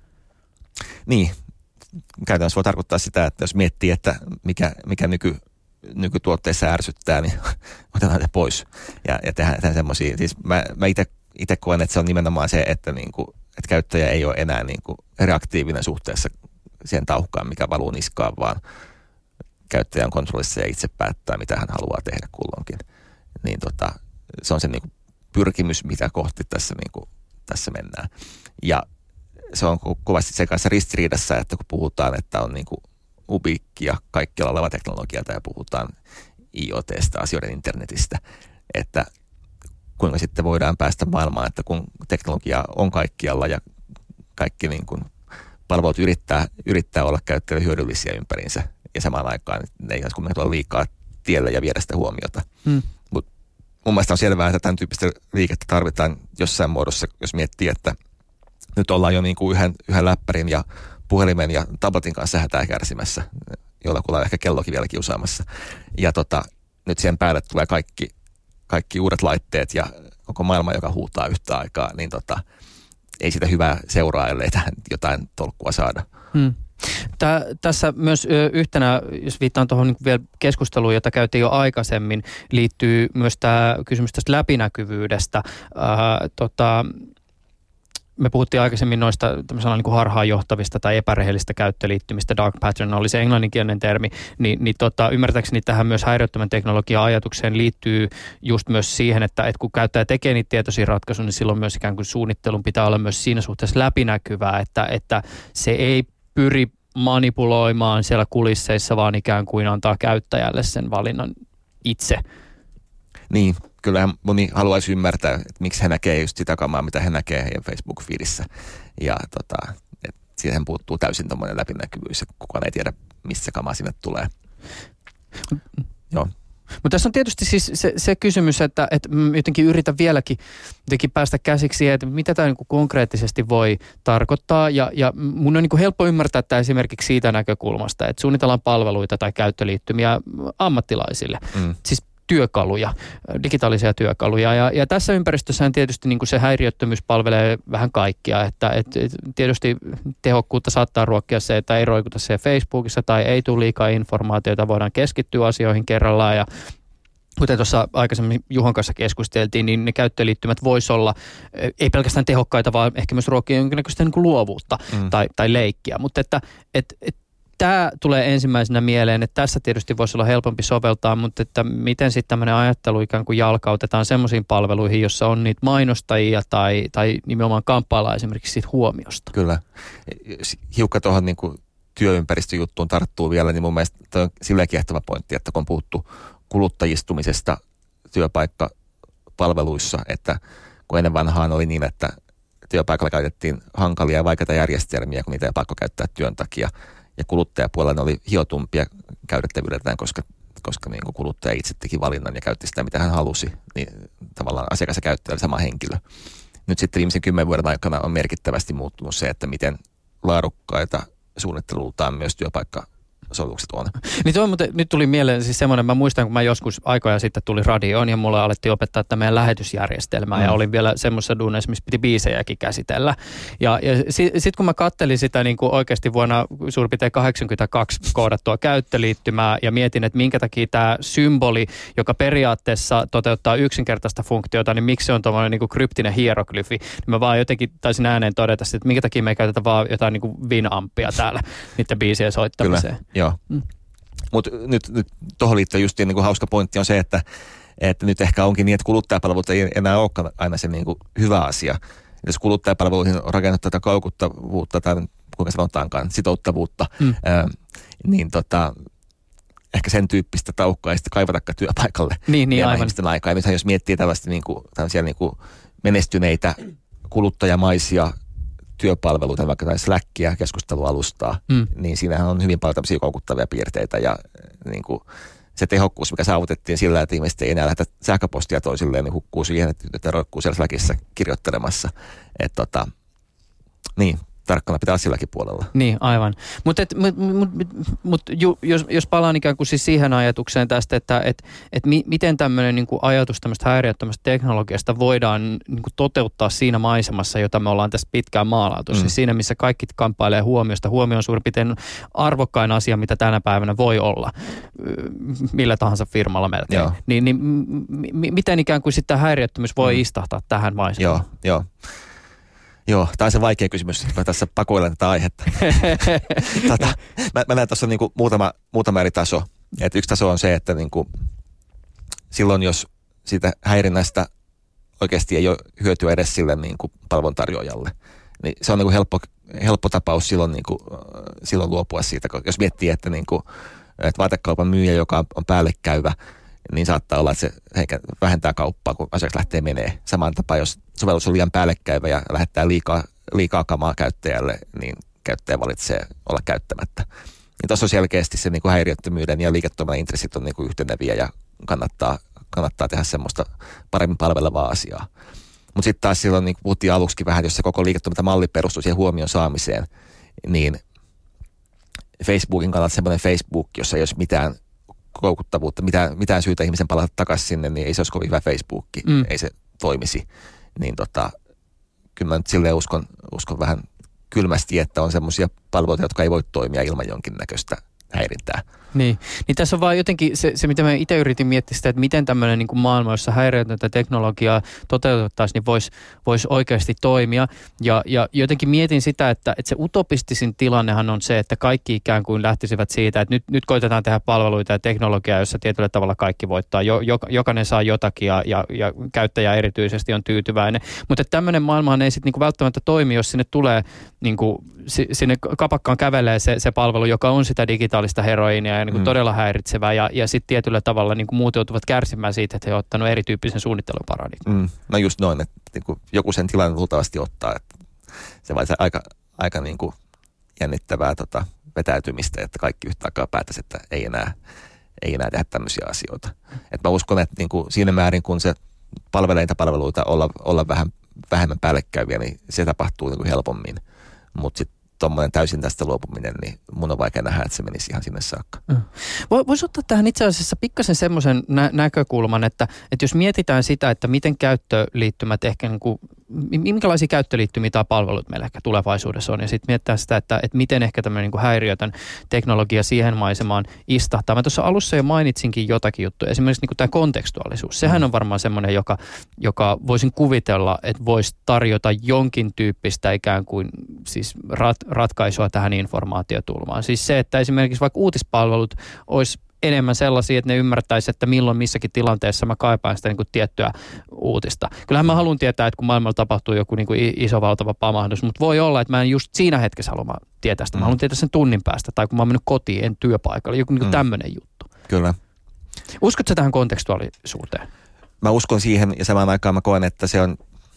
[SPEAKER 3] Niin, käytännössä voi tarkoittaa sitä, että jos miettii, että mikä, mikä nyky... nykytuotteissa ärsyttää, niin otetaan se pois ja, ja tehdään, tehdään semmoisia. Siis mä, mä itse koen, että se on nimenomaan se, että, niinku, että käyttäjä ei ole enää niinku reaktiivinen suhteessa siihen tauhkaan, mikä valuu niskaan, vaan käyttäjä on kontrollissa ja itse päättää, mitä hän haluaa tehdä kulloinkin. Niin tota, se on se niinku pyrkimys, mitä kohti tässä, niinku, tässä mennään. Ja se on kovasti sen kanssa ristiriidassa, että kun puhutaan, että on niinku ubiikki ja kaikkialla oleva teknologiaa ja puhutaan I O T:stä, asioiden internetistä, että kuinka sitten voidaan päästä maailmaan, että kun teknologia on kaikkialla ja kaikki niin kuin palvelut yrittää, yrittää olla käyttäjille hyödyllisiä ympäriinsä ja samaan aikaan ne ei kuitenkaan tulla liikaa tielle ja viedä sitä huomiota. Hmm. Mutta mun mielestä on selvää, että tämän tyyppistä liikettä tarvitaan jossain muodossa, jos miettii, että nyt ollaan jo niin kuin yhden, yhden läppärin ja puhelimen ja tabletin kanssa hätää kärsimässä, jolla kuulee ehkä kellokin vielä kiusaamassa. Ja tota, nyt siihen päälle tulee kaikki, kaikki uudet laitteet ja koko maailma, joka huutaa yhtä aikaa, niin tota, ei sitä hyvää seuraa, ellei tähän jotain tolkkua saada. Hmm.
[SPEAKER 2] Tää, tässä myös ö, yhtenä, jos viittaan tuohon niin vielä keskusteluun, jota käytiin jo aikaisemmin, liittyy myös tämä kysymys tästä läpinäkyvyydestä. Äh, tota, Me puhuttiin aikaisemmin noista niin kuin harhaanjohtavista tai epärehellistä käyttöliittymistä, dark pattern oli se englanninkielinen termi, niin, niin tota, ymmärtääkseni tähän myös häiriöttömän teknologian ajatukseen liittyy just myös siihen, että, että kun käyttäjä tekee niitä tietoisia ratkaisuja, niin silloin myös ikään kuin suunnittelun pitää olla myös siinä suhteessa läpinäkyvää, että, että se ei pyri manipuloimaan siellä kulisseissa, vaan ikään kuin antaa käyttäjälle sen valinnan itse.
[SPEAKER 3] Niin, kyllähän moni haluaisi ymmärtää, että miksi he näkee just sitä kamaa, mitä he näkee heidän Facebook-feedissä. Ja tota, siihen puuttuu täysin tommoinen läpinäkyvyys, että kukaan ei tiedä, missä kamaa sinne tulee. Joo.
[SPEAKER 2] Mutta tässä on tietysti siis se, se kysymys, että, että jotenkin yritän vieläkin jotenkin päästä käsiksi siihen, että mitä tämä niin kuin konkreettisesti voi tarkoittaa. Ja, ja mun on niin kuin helppo ymmärtää tämä esimerkiksi siitä näkökulmasta, että suunnitellaan palveluita tai käyttöliittymiä ammattilaisille. Mm. Siis työkaluja, digitaalisia työkaluja. Ja, ja tässä ympäristössähän tietysti niin kuin se häiriöttömyys palvelee vähän kaikkia. Että, et, et, tietysti tehokkuutta saattaa ruokkia se, että ei roikuta se Facebookissa tai ei tule liikaa informaatiota, voidaan keskittyä asioihin kerrallaan. Ja kuten tuossa aikaisemmin Juhon kanssa keskusteltiin, niin ne käyttöliittymät voisi olla ei pelkästään tehokkaita, vaan ehkä myös ruokkia jonkinnäköistä niin kuin luovuutta mm. tai, tai leikkiä. Mutta että et, et, tämä tulee ensimmäisenä mieleen, että tässä tietysti voisi olla helpompi soveltaa, mutta että miten sitten tämmöinen ajattelu ikään kuin jalkautetaan semmoisiin palveluihin, jossa on niitä mainostajia tai, tai nimenomaan kamppaillaan esimerkiksi siitä huomiosta. Kyllä.
[SPEAKER 3] Hiukka tuohon niin kuin työympäristöjuttuun tarttuu vielä, niin mun mielestä tämä on silleen kiehtova pointti, että kun on puhuttu kuluttajistumisesta työpaikkapalveluissa, että kun ennen vanhaan oli niin, että työpaikalla käytettiin hankalia ja vaikeita järjestelmiä, kun niitä ei pakko käyttää työn takia. Ja kuluttajapuolella oli hiotumpia käytettävyydeltään, koska, koska niin kuin kuluttaja itse teki valinnan ja käytti sitä, mitä hän halusi. Niin tavallaan asiakas ja käyttäjä oli sama henkilö. nyt sitten viimeisen kymmenen vuoden aikana on merkittävästi muuttunut se, että miten laadukkaita suunnittelultaan myös työpaikkasovellukset on.
[SPEAKER 2] Niin toi, mutta nyt tuli mieleen siis semmoinen, mä muistan, kun mä joskus aikoja sitten tuli radioon ja mulla alettiin opettaa että meidän lähetysjärjestelmää mm. ja olin vielä semmoisessa duunissa, missä piti biisejäkin käsitellä. Ja, ja sitten sit kun mä kattelin sitä niin kuin oikeasti vuonna suurin piirtein kahdeksankymmentäkaksi koodattua käyttöliittymää ja mietin, että minkä takia tämä symboli, joka periaatteessa toteuttaa yksinkertaista funktiota, niin miksi se on tuollainen niin kuin kryptinen hieroglyfi, niin mä vaan jotenkin taisin ääneen todeta, että minkä takia me ei käytetä vaan jotain niin kuin Winampia täällä niiden biisien soittamiseen.
[SPEAKER 3] Kyllä. Joo, mm. mutta nyt, nyt tuohon liittyen just niin kuin hauska pointti on se, että, että nyt ehkä onkin niin, että kuluttajapalvelut ei enää olekaan aina se niin kuin hyvä asia. Jos kuluttajapalveluihin on rakennettu tätä kaukuttavuutta tai kuinka sanotaankaan, sitouttavuutta, mm. ää, niin tota, ehkä sen tyyppistä taukkaa ei sitten kaivatakaan työpaikalle.
[SPEAKER 2] Niin, niin aivan.
[SPEAKER 3] Ihmisten aikaa. Ja nythän jos miettii tällaista niin kuin, tällaisia niin kuin menestyneitä kuluttajamaisia työpalveluita, vaikka tai Slackia, keskustelualustaa, mm. niin siinähän on hyvin paljon tämmöisiä koukuttavia piirteitä ja niin kuin se tehokkuus, mikä saavutettiin sillä, että ihmiset ei enää lähetä sähköpostia toisilleen, niin hukkuu siihen, että roikkuu siellä Slackissa kirjoittelemassa. Että tota, niin, tarkkana pitää olla silläkin puolella.
[SPEAKER 2] Niin, aivan. Mutta mut, mut, mut, jos, jos palaan ikään kuin siis siihen ajatukseen tästä, että et, et mi, miten tämmöinen niinku ajatus tämmöistä häiriöttömästä teknologiasta voidaan niinku toteuttaa siinä maisemassa, jota me ollaan tässä pitkään maalautu. Mm. Siis siinä, missä kaikki kamppailee huomiosta. Huomio on suurin piirtein arvokkain asia, mitä tänä päivänä voi olla millä tahansa firmalla melkein. Joo. Niin, niin m- m- miten ikään kuin sitten häiriöttömyys voi mm. istahtaa tähän maisemaan?
[SPEAKER 3] Joo, joo. Joo, tämä on se vaikea kysymys. Mä tässä pakoilen tätä aihetta. Tata, mä, mä näen tuossa niinku muutama, muutama eri taso. Et yksi taso on se, että niinku, silloin jos siitä häirinnästä oikeasti ei ole hyötyä edes sille niinku palveluntarjoajalle, niin se on niinku helppo, helppo tapaus silloin, niinku, silloin luopua siitä. Jos miettii, että, niinku, että vaatekaupan myyjä, joka on päällekäyvä, niin saattaa olla, että se vähentää kauppaa, kun asiakas lähtee menee. Samaan tapaan, jos sovellus on liian päällekkäyvä ja lähettää liikaa, liikaa kamaa käyttäjälle, niin käyttäjä valitsee olla käyttämättä. Niin tuossa on selkeästi se niin kuin häiriöttömyyden ja liiketoiminnan intressit on niin kuin yhteneviä ja kannattaa, kannattaa tehdä semmoista paremmin palvelevaa asiaa. Mutta sitten taas silloin, niin kuin puhuttiin aluksikin vähän, jos se koko liiketoimintamalli perustuu siihen huomion saamiseen, niin Facebookin kannalta semmoinen Facebook, jossa ei olisi mitään koukuttavuutta, mitään, mitään syytä ihmisen palata takaisin sinne, niin ei se olisi kovin hyvä Facebook, mm. ei se toimisi. Niin tota, kyllä mä nyt silleen uskon, uskon vähän kylmästi, että on semmoisia palveluita, jotka ei voi toimia ilman jonkinnäköistä häirintää.
[SPEAKER 2] Niin. niin tässä on vaan jotenkin se, se mitä mä itse yritin miettiä sitä, että miten tämmöinen niin kuin maailma, jossa häiriötöntä teknologiaa toteutettaisiin, niin voisi vois oikeasti toimia. Ja, ja jotenkin mietin sitä, että, että se utopistisin tilannehan on se, että kaikki ikään kuin lähtisivät siitä, että nyt, nyt koitetaan tehdä palveluita ja teknologiaa, jossa tietyllä tavalla kaikki voittaa. Jo, jokainen saa jotakin ja, ja, ja käyttäjä erityisesti on tyytyväinen. Mutta tämmöinen maailmahan ei sitten niin kuin välttämättä toimi, jos sinne tulee, niin kuin, sinne kapakkaan kävelee se, se palvelu, joka on sitä digitaalista heroiinia ja niin kuin mm. todella häiritsevää ja, ja sitten tietyllä tavalla niin kuin muut joutuvat kärsimään siitä, että he ovat ottanut erityyppisen suunnitteluparadigman.
[SPEAKER 3] Mm. No just noin, että niin kuin joku sen tilanne luultavasti ottaa, että se vai se aika, aika niin kuin jännittävää tota, vetäytymistä, että kaikki yhtä aikaa päättäisi, että ei enää, ei enää tehdä tämmöisiä asioita. Et mä uskon, että niin kuin siinä määrin, kun se palvelee niitä palveluita olla, olla vähän vähemmän päällekkäyviä, niin se tapahtuu niin kuin helpommin. Mutta sitten tuommoinen täysin tästä luopuminen, niin mun on vaikea nähdä, että se menisi ihan sinne saakka. Mm.
[SPEAKER 2] Voisi ottaa tähän itse asiassa pikkasen semmoisen nä- näkökulman, että, että jos mietitään sitä, että miten käyttöliittymät ehkä, niin kuin, minkälaisia käyttöliittymiä tai palvelut meillä ehkä tulevaisuudessa on, ja sitten mietitään sitä, että, että miten ehkä tämmöinen niin kuin häiriötön teknologia siihen maisemaan istahtaa. Mä tuossa alussa jo mainitsinkin jotakin juttuja, esimerkiksi niin kuin tämä kontekstuaalisuus. Sehän on varmaan semmoinen, joka, joka voisin kuvitella, että voisi tarjota jonkin tyyppistä ikään kuin siis rat, ratkaisua tähän informaatiotulmaan. Siis se, että esimerkiksi vaikka uutispalvelut olisi enemmän sellaisia, että ne ymmärtäisi, että milloin missäkin tilanteessa mä kaipaan sitä niin kuin tiettyä uutista. Kyllähän mä haluan tietää, että kun maailmalla tapahtuu joku niin kuin iso valtava pamahdus, mutta voi olla, että mä en just siinä hetkessä halua tietää sitä. Mä haluan tietää sen tunnin päästä, tai kun mä oon mennyt kotiin, en työpaikalle. Joku niin kuin mm. tämmöinen juttu.
[SPEAKER 3] Kyllä.
[SPEAKER 2] Uskotko sä tähän kontekstuaalisuuteen?
[SPEAKER 3] Mä uskon siihen, ja samaan aikaan mä koen, että se on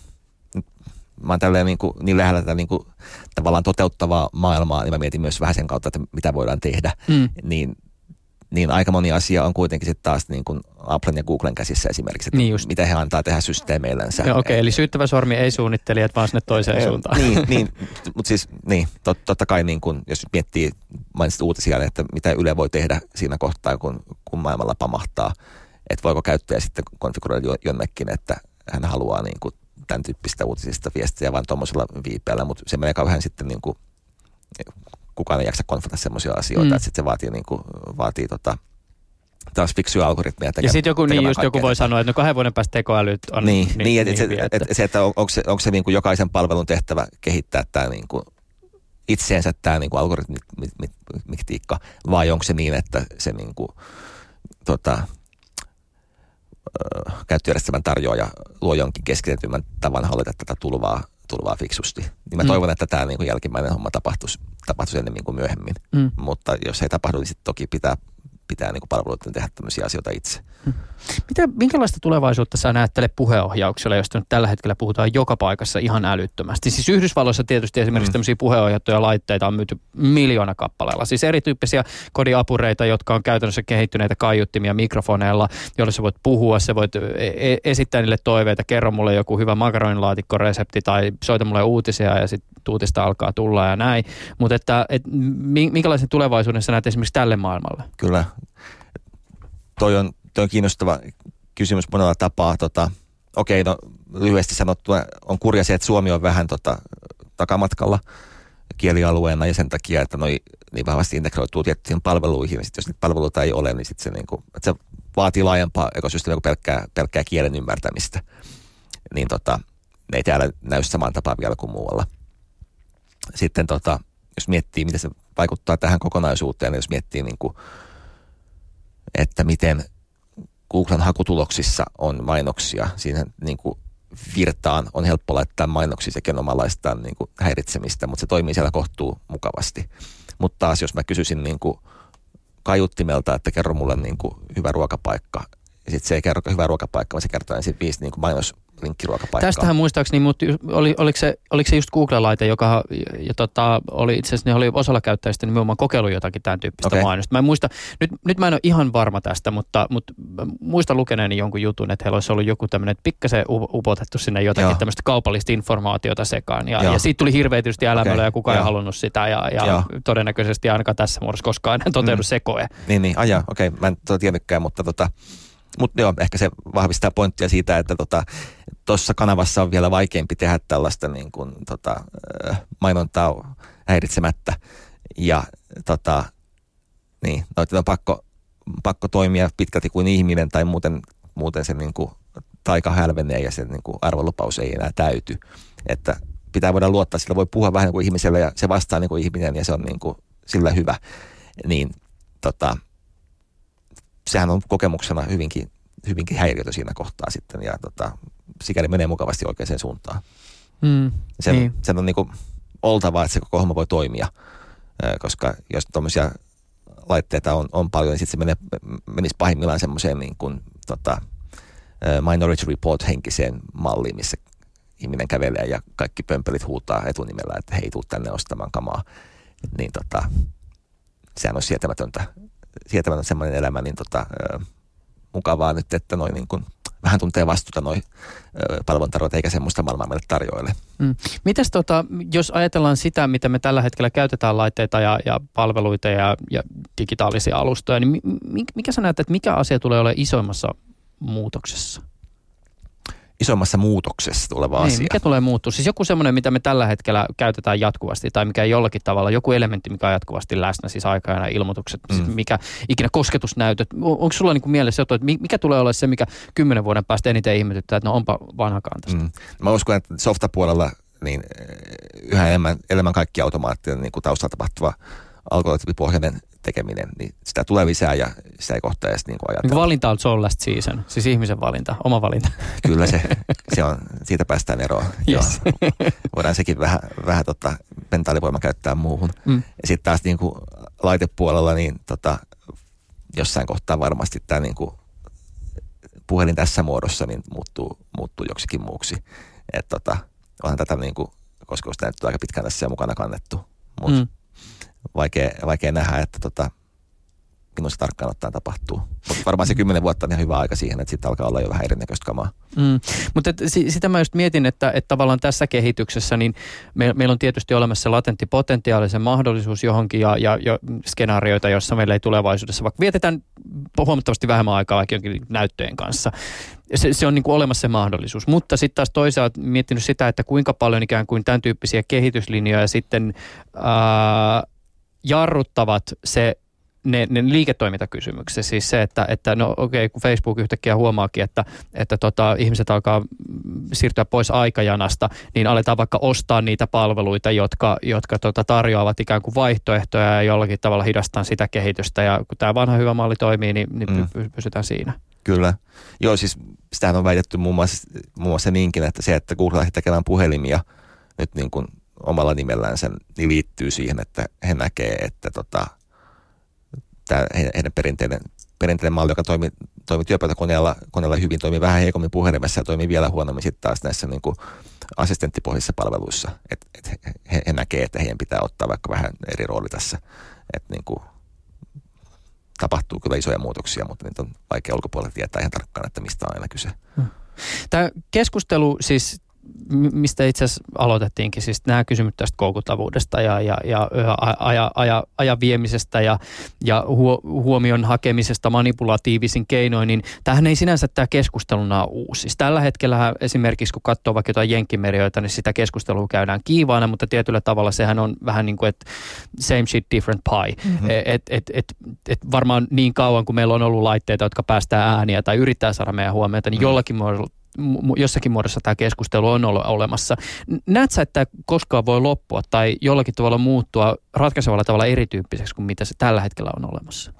[SPEAKER 3] mä oon tälleen niin, kuin, niin lähellä tätä niin kuin, tavallaan toteuttavaa maailmaa, niin mä mietin myös vähän sen kautta, että mitä voidaan tehdä. Mm. Niin niin aika moni asia on kuitenkin sitten taas niin kuin Applen ja Googlen käsissä esimerkiksi, että
[SPEAKER 2] niin
[SPEAKER 3] mitä he antaa tehdä systeemeillänsä.
[SPEAKER 2] Okei, okay, eli syyttävä sormi ei suunnittelijat, vaan sinne toiseen suuntaan.
[SPEAKER 3] Niin, niin mutta siis niin, tot, totta kai niin kun, jos miettii mainitsit uutisia, että mitä Yle voi tehdä siinä kohtaa, kun, kun maailmalla pamahtaa, että voiko käyttäjä sitten konfiguroida jonnekin, että hän haluaa niin kuin tämän tyyppistä uutisista viestiä vain tuommoisella viipeällä, mutta se menee kauhean sitten niin kuin, kukaan ei jaksa konfata semmoisia asioita, mm. että sitten se vaatii, niin kuin, vaatii tota, taas fiksuja algoritmeja.
[SPEAKER 2] Ja sitten joku, niin just joku voi sanoa, että no kahden vuoden päästä tekoälyt on
[SPEAKER 3] niin,
[SPEAKER 2] niin,
[SPEAKER 3] niin, niin,
[SPEAKER 2] niin
[SPEAKER 3] niin että, että, se, että on, onko se, onko se niin kuin jokaisen palvelun tehtävä kehittää tämä niin kuin itseensä tämä niin kuin algoritmiktiikka, vai onko se niin, että se niin kuin, tota, käyttöjärjestelmän tarjoaja luo jonkin keskitetymmän tavan hallita tätä tulvaa, tulvaa fiksusti. Niin mä mm. toivon, että tämä niin kuin jälkimmäinen homma tapahtuisi, tapahtuisi ennemmin kuin myöhemmin. Mm. Mutta jos ei tapahdu, niin sitten toki pitää, pitää niin kuin palveluiden tehdä tämmöisiä asioita itse.
[SPEAKER 2] Mm. Mitä, minkälaista tulevaisuutta sä näettelet puheohjauksella, josta nyt tällä hetkellä puhutaan joka paikassa ihan älyttömästi? Siis Yhdysvalloissa tietysti esimerkiksi mm. tämmöisiä puheohjattuja laitteita on myyty miljoona kappaleella. Siis erityyppisiä kodiapureita, jotka on käytännössä kehittyneitä kaiuttimia mikrofoneilla, joilla sä voit puhua, sä voit e- esittää niille toiveita, kerro mulle joku hyvä makaronilaatikkoresepti tai soita mulle uutisia ja sitten uutista alkaa tulla ja näin. Mutta että et, minkälaisen tulevaisuuden sä näet esimerkiksi tälle maailmalle?
[SPEAKER 3] Kyllä. Toi on Tuo on kiinnostava kysymys monella tapaa. Tota, okei, no lyhyesti sanottuna on kurja se, että Suomi on vähän tota, takamatkalla kielialueena ja sen takia, että noi niin vahvasti integroituu tiettyihin palveluihin. Ja sit jos niitä palveluita ei ole, niin sit se, niinku, että se vaatii laajempaa ekosysteemiä kuin pelkkää, pelkkää kielen ymmärtämistä. Niin tota, ne ei täällä näy samaan tapaan vielä kuin muualla. Sitten tota, jos miettii, miten se vaikuttaa tähän kokonaisuuteen, niin jos miettii, niinku, että miten Googlen hakutuloksissa on mainoksia. Siinä niin kuin virtaan on helppo laittaa mainoksia sekä omanlaistaan niin kuin häiritsemistä, mutta se toimii siellä kohtuu mukavasti. Mutta taas jos mä kysyisin niin kuin kaiuttimelta, että kerro mulle niin kuin hyvä ruokapaikka, ja sitten se ei kerro hyvä ruokapaikka, vaan se kertoo ensin viisi niin kuin mainoslinkkiruokapaikkaa.
[SPEAKER 2] Tästähän muistaakseni, mutta oli, oliko, se, oliko se just Google-laite, joka ja tota, oli itse asiassa, ne oli osalla käyttäjistä nimenomaan kokeillut jotakin tämän tyyppistä okay. mainosta. Mä en muista, nyt, nyt mä en ole ihan varma tästä, mutta, mutta muistan lukeneeni jonkun jutun, että heillä olisi ollut joku tämmöinen, että pikkasen upotettu sinne jotakin Joo. tämmöistä kaupallista informaatiota sekaan. Ja, ja siitä tuli hirveä tietysti älämöllä okay. ja kukaan Joo. ei halunnut sitä ja, ja todennäköisesti ainakaan tässä muodossa koskaan enää toteudu mm. se koe.
[SPEAKER 3] Niin, niin, ajaa, okei, okay. Mä en tuota tiennytkään, mutta tota... Mutta joo, ehkä se vahvistaa pointtia siitä, että tuossa tota, kanavassa on vielä vaikeampi tehdä tällaista niin kuin, tota, mainontaa häiritsemättä. Ja tota, niin, noita on pakko, pakko toimia pitkälti kuin ihminen tai muuten, muuten se niin kuin, taika hälvenee ja se niin kuin, arvolupaus ei enää täyty. Että pitää voida luottaa, sillä voi puhua vähän niin kuin ihmiselle ja se vastaa niin kuin ihminen ja se on niin kuin, sillä hyvä. Niin tota... Sehän on kokemuksena hyvinkin, hyvinkin häiriötä siinä kohtaa sitten ja tota, sikäli menee mukavasti oikeaan suuntaan. Mm, sen, niin. sen on niinku oltava, että se koko homma voi toimia, koska jos tuommoisia laitteita on, on paljon, niin sitten se menee, menisi pahimmillaan semmoiseen niin kuin, tota, Minority Report-henkiseen malliin, missä ihminen kävelee ja kaikki pömpelit huutaa etunimellä, että hei, tuu tänne ostamaan kamaa. Niin tota, sehän on sietämätöntä. Sietämätön semmoinen elämä, niin tota, ö, mukavaa nyt, että noin niin kuin vähän tuntee vastuuta noin palveluntarjoajat, eikä semmoista maailmaa meille tarjoile.
[SPEAKER 2] Mm. Mites tota, jos ajatellaan sitä, mitä me tällä hetkellä käytetään laitteita ja, ja palveluita ja, ja digitaalisia alustoja, niin mi, mikä sä näet, että mikä asia tulee olemaan isoimmassa muutoksessa?
[SPEAKER 3] Isommassa muutoksessa tuleva
[SPEAKER 2] niin,
[SPEAKER 3] asia.
[SPEAKER 2] Mikä tulee muuttua? Siis joku semmoinen, mitä me tällä hetkellä käytetään jatkuvasti tai mikä jollakin tavalla, joku elementti, mikä on jatkuvasti läsnä, siis aika ja ilmoitukset, mm. siis mikä ikinä kosketusnäytöt. Onko sulla niin kuin mielessä jotain, että mikä tulee olla se, mikä kymmenen vuoden päästä eniten ihmetyttää, että no onpa vanhakaan tästä? Mm.
[SPEAKER 3] Mä uskon, että softapuolella niin yhä enemmän, enemmän kaikki automaattinen niin kuin taustalla tapahtuva algoritmipohjainen tekeminen, niin sitä tulee lisää ja sitä ei kohta edes niin kuin ajatella.
[SPEAKER 2] Niin valinta on Soul Last Season, siis ihmisen valinta, oma valinta.
[SPEAKER 3] Kyllä se, se on, siitä päästään eroon.
[SPEAKER 2] Yes.
[SPEAKER 3] Voidaan sekin vähän, vähän tota, mentaalivoima käyttää muuhun. Mm. Ja sitten taas niin kuin laitepuolella, niin tota, jossain kohtaa varmasti tämä niin kuin puhelin tässä muodossa niin muuttuu, muuttuu joksikin muuksi. Että tota, onhan tätä niin kuin kosketusnäyttöä aika pitkään tässä jo mukana kannettu, mutta mm. vaikea, vaikea nähdä, että tota, milloin se tarkkaan ottaen tapahtuu. Mutta varmaan se kymmenen vuotta on ihan hyvä aika siihen, että sitten alkaa olla jo vähän erinäköistä kamaa.
[SPEAKER 2] Mm. Mutta et, sitä mä just mietin, että, että tavallaan tässä kehityksessä niin me, meillä on tietysti olemassa se latentti potentiaalisen mahdollisuus johonkin ja, ja, ja skenaarioita, joissa meillä ei tulevaisuudessa, vaikka vietetään huomattavasti vähemmän aikaa vaikka jonkin näyttöjen kanssa. Se, se on niin kuin olemassa se mahdollisuus. Mutta sitten taas toisaalta miettinyt sitä, että kuinka paljon ikään kuin tämän tyyppisiä kehityslinjoja sitten ää, jarruttavat se Ne, ne liiketoimintakysymykset, siis se, että, että no okei, okay, kun Facebook yhtäkkiä huomaakin, että, että tota, ihmiset alkaa siirtyä pois aikajanasta, niin aletaan vaikka ostaa niitä palveluita, jotka, jotka tota, tarjoavat ikään kuin vaihtoehtoja ja jollakin tavalla hidastaa sitä kehitystä. Ja kun tämä vanha hyvä malli toimii, niin, niin mm. pysytään siinä.
[SPEAKER 3] Kyllä. Joo, siis sitähän on väitetty muun muassa, muun muassa niinkin, että se, että Google lähti tekemään puhelimia nyt niin kuin omalla nimellänsä, niin liittyy siihen, että he näkee, että tota, tämä heidän perinteinen, perinteinen malli, joka toimi, toimi työpöytäkoneella koneella hyvin, toimii vähän heikommin puhelimessa ja toimii vielä huonommin sitten taas näissä niin kuin assistenttipohjaisissa palveluissa. Et, et he, he näkee, että heidän pitää ottaa vaikka vähän eri rooli tässä. Et niin kuin, tapahtuu kyllä isoja muutoksia, mutta niitä on vaikea ulkopuolella tietää ihan tarkkaan, että mistä on aina kyse.
[SPEAKER 2] Tämä keskustelu siis, mistä itse asiassa aloitettiinkin, siis nämä kysymykset tästä koukuttavuudesta ja, ja, ja aja, aja, ajan viemisestä ja, ja huomion hakemisesta manipulatiivisin keinoin, niin tämähän ei sinänsä tämä keskusteluna ole uusi. Siis tällä hetkellä esimerkiksi, kun katsoo vaikka jotain jenkkimedioita, niin sitä keskustelua käydään kiivaana, mutta tietyllä tavalla sehän on vähän niin kuin, että same shit, different pie. Mm-hmm. Et, et, et, et varmaan niin kauan, kun meillä on ollut laitteita, jotka päästää ääniä tai yrittää saada meidän huomiota, niin mm-hmm. jollakin muodolla jossakin muodossa tämä keskustelu on olemassa. Näetkö sä, että koskaan voi loppua tai jollakin tavalla muuttua ratkaisevalla tavalla erityyppiseksi kuin mitä se tällä hetkellä on olemassa?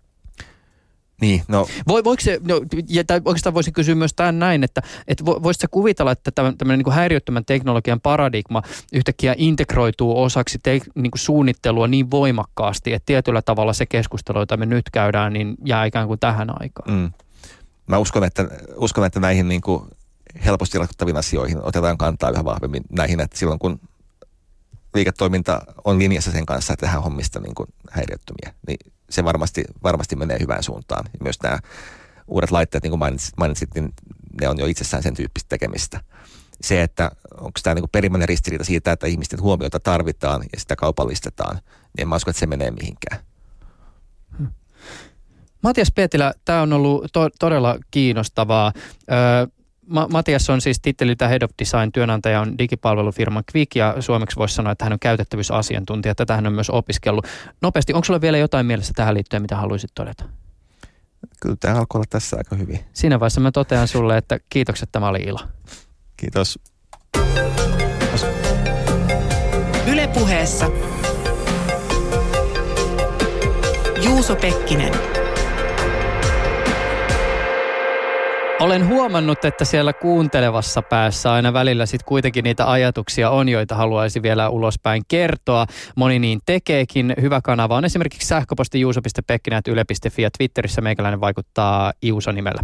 [SPEAKER 3] Niin, no.
[SPEAKER 2] Voi, voiko se, no, ja tai oikeastaan voisin kysyä myös tämän näin, että, että voisitko sä kuvitella, että tämmöinen niin kuin häiriöttömän teknologian paradigma yhtäkkiä integroituu osaksi te, niin kuin suunnittelua niin voimakkaasti, että tietyllä tavalla se keskustelu, jota me nyt käydään, niin jää ikään kuin tähän aikaan?
[SPEAKER 3] Mm. Mä uskon, että, uskon, että näihin niin kuin helposti ratkottaviin asioihin otetaan kantaa yhä vahvemmin näihin, että silloin kun liiketoiminta on linjassa sen kanssa, että tehdään hommista niin kuin häiriöttömiä, niin se varmasti, varmasti menee hyvään suuntaan. Ja myös nämä uudet laitteet, niin kuin mainitsit, mainitsit, niin ne on jo itsessään sen tyyppistä tekemistä. Se, että onko tämä niin kuin perimmäinen ristiriita siitä, että ihmisten huomiota tarvitaan ja sitä kaupallistetaan, niin en mä usko, että se menee mihinkään.
[SPEAKER 2] Hmm. Matias Pietilä, tämä on ollut to- todella kiinnostavaa. Öö, Ma- Matias on siis titteliltä Head of Design, työnantaja on digipalvelufirman Qik ja suomeksi voisi sanoa, että hän on käytettävyysasiantuntija. Tätä hän on myös opiskellut. Nopeasti, onko sulla vielä jotain mielessä tähän liittyen, mitä haluaisit todeta?
[SPEAKER 3] Kyllä tämä alkoi olla tässä aika hyvin.
[SPEAKER 2] Siinä vaiheessa mä totean sulle, että kiitokset, tämä oli ilo.
[SPEAKER 3] Kiitos.
[SPEAKER 4] Yle Puheessa Juuso Pekkinen.
[SPEAKER 2] Olen huomannut, että siellä kuuntelevassa päässä aina välillä sitten kuitenkin niitä ajatuksia on, joita haluaisi vielä ulospäin kertoa. Moni niin tekeekin. Hyvä kanava on esimerkiksi sähköposti juuso piste pekkinen ät yle piste fi ja Twitterissä meikäläinen vaikuttaa Juuso nimellä.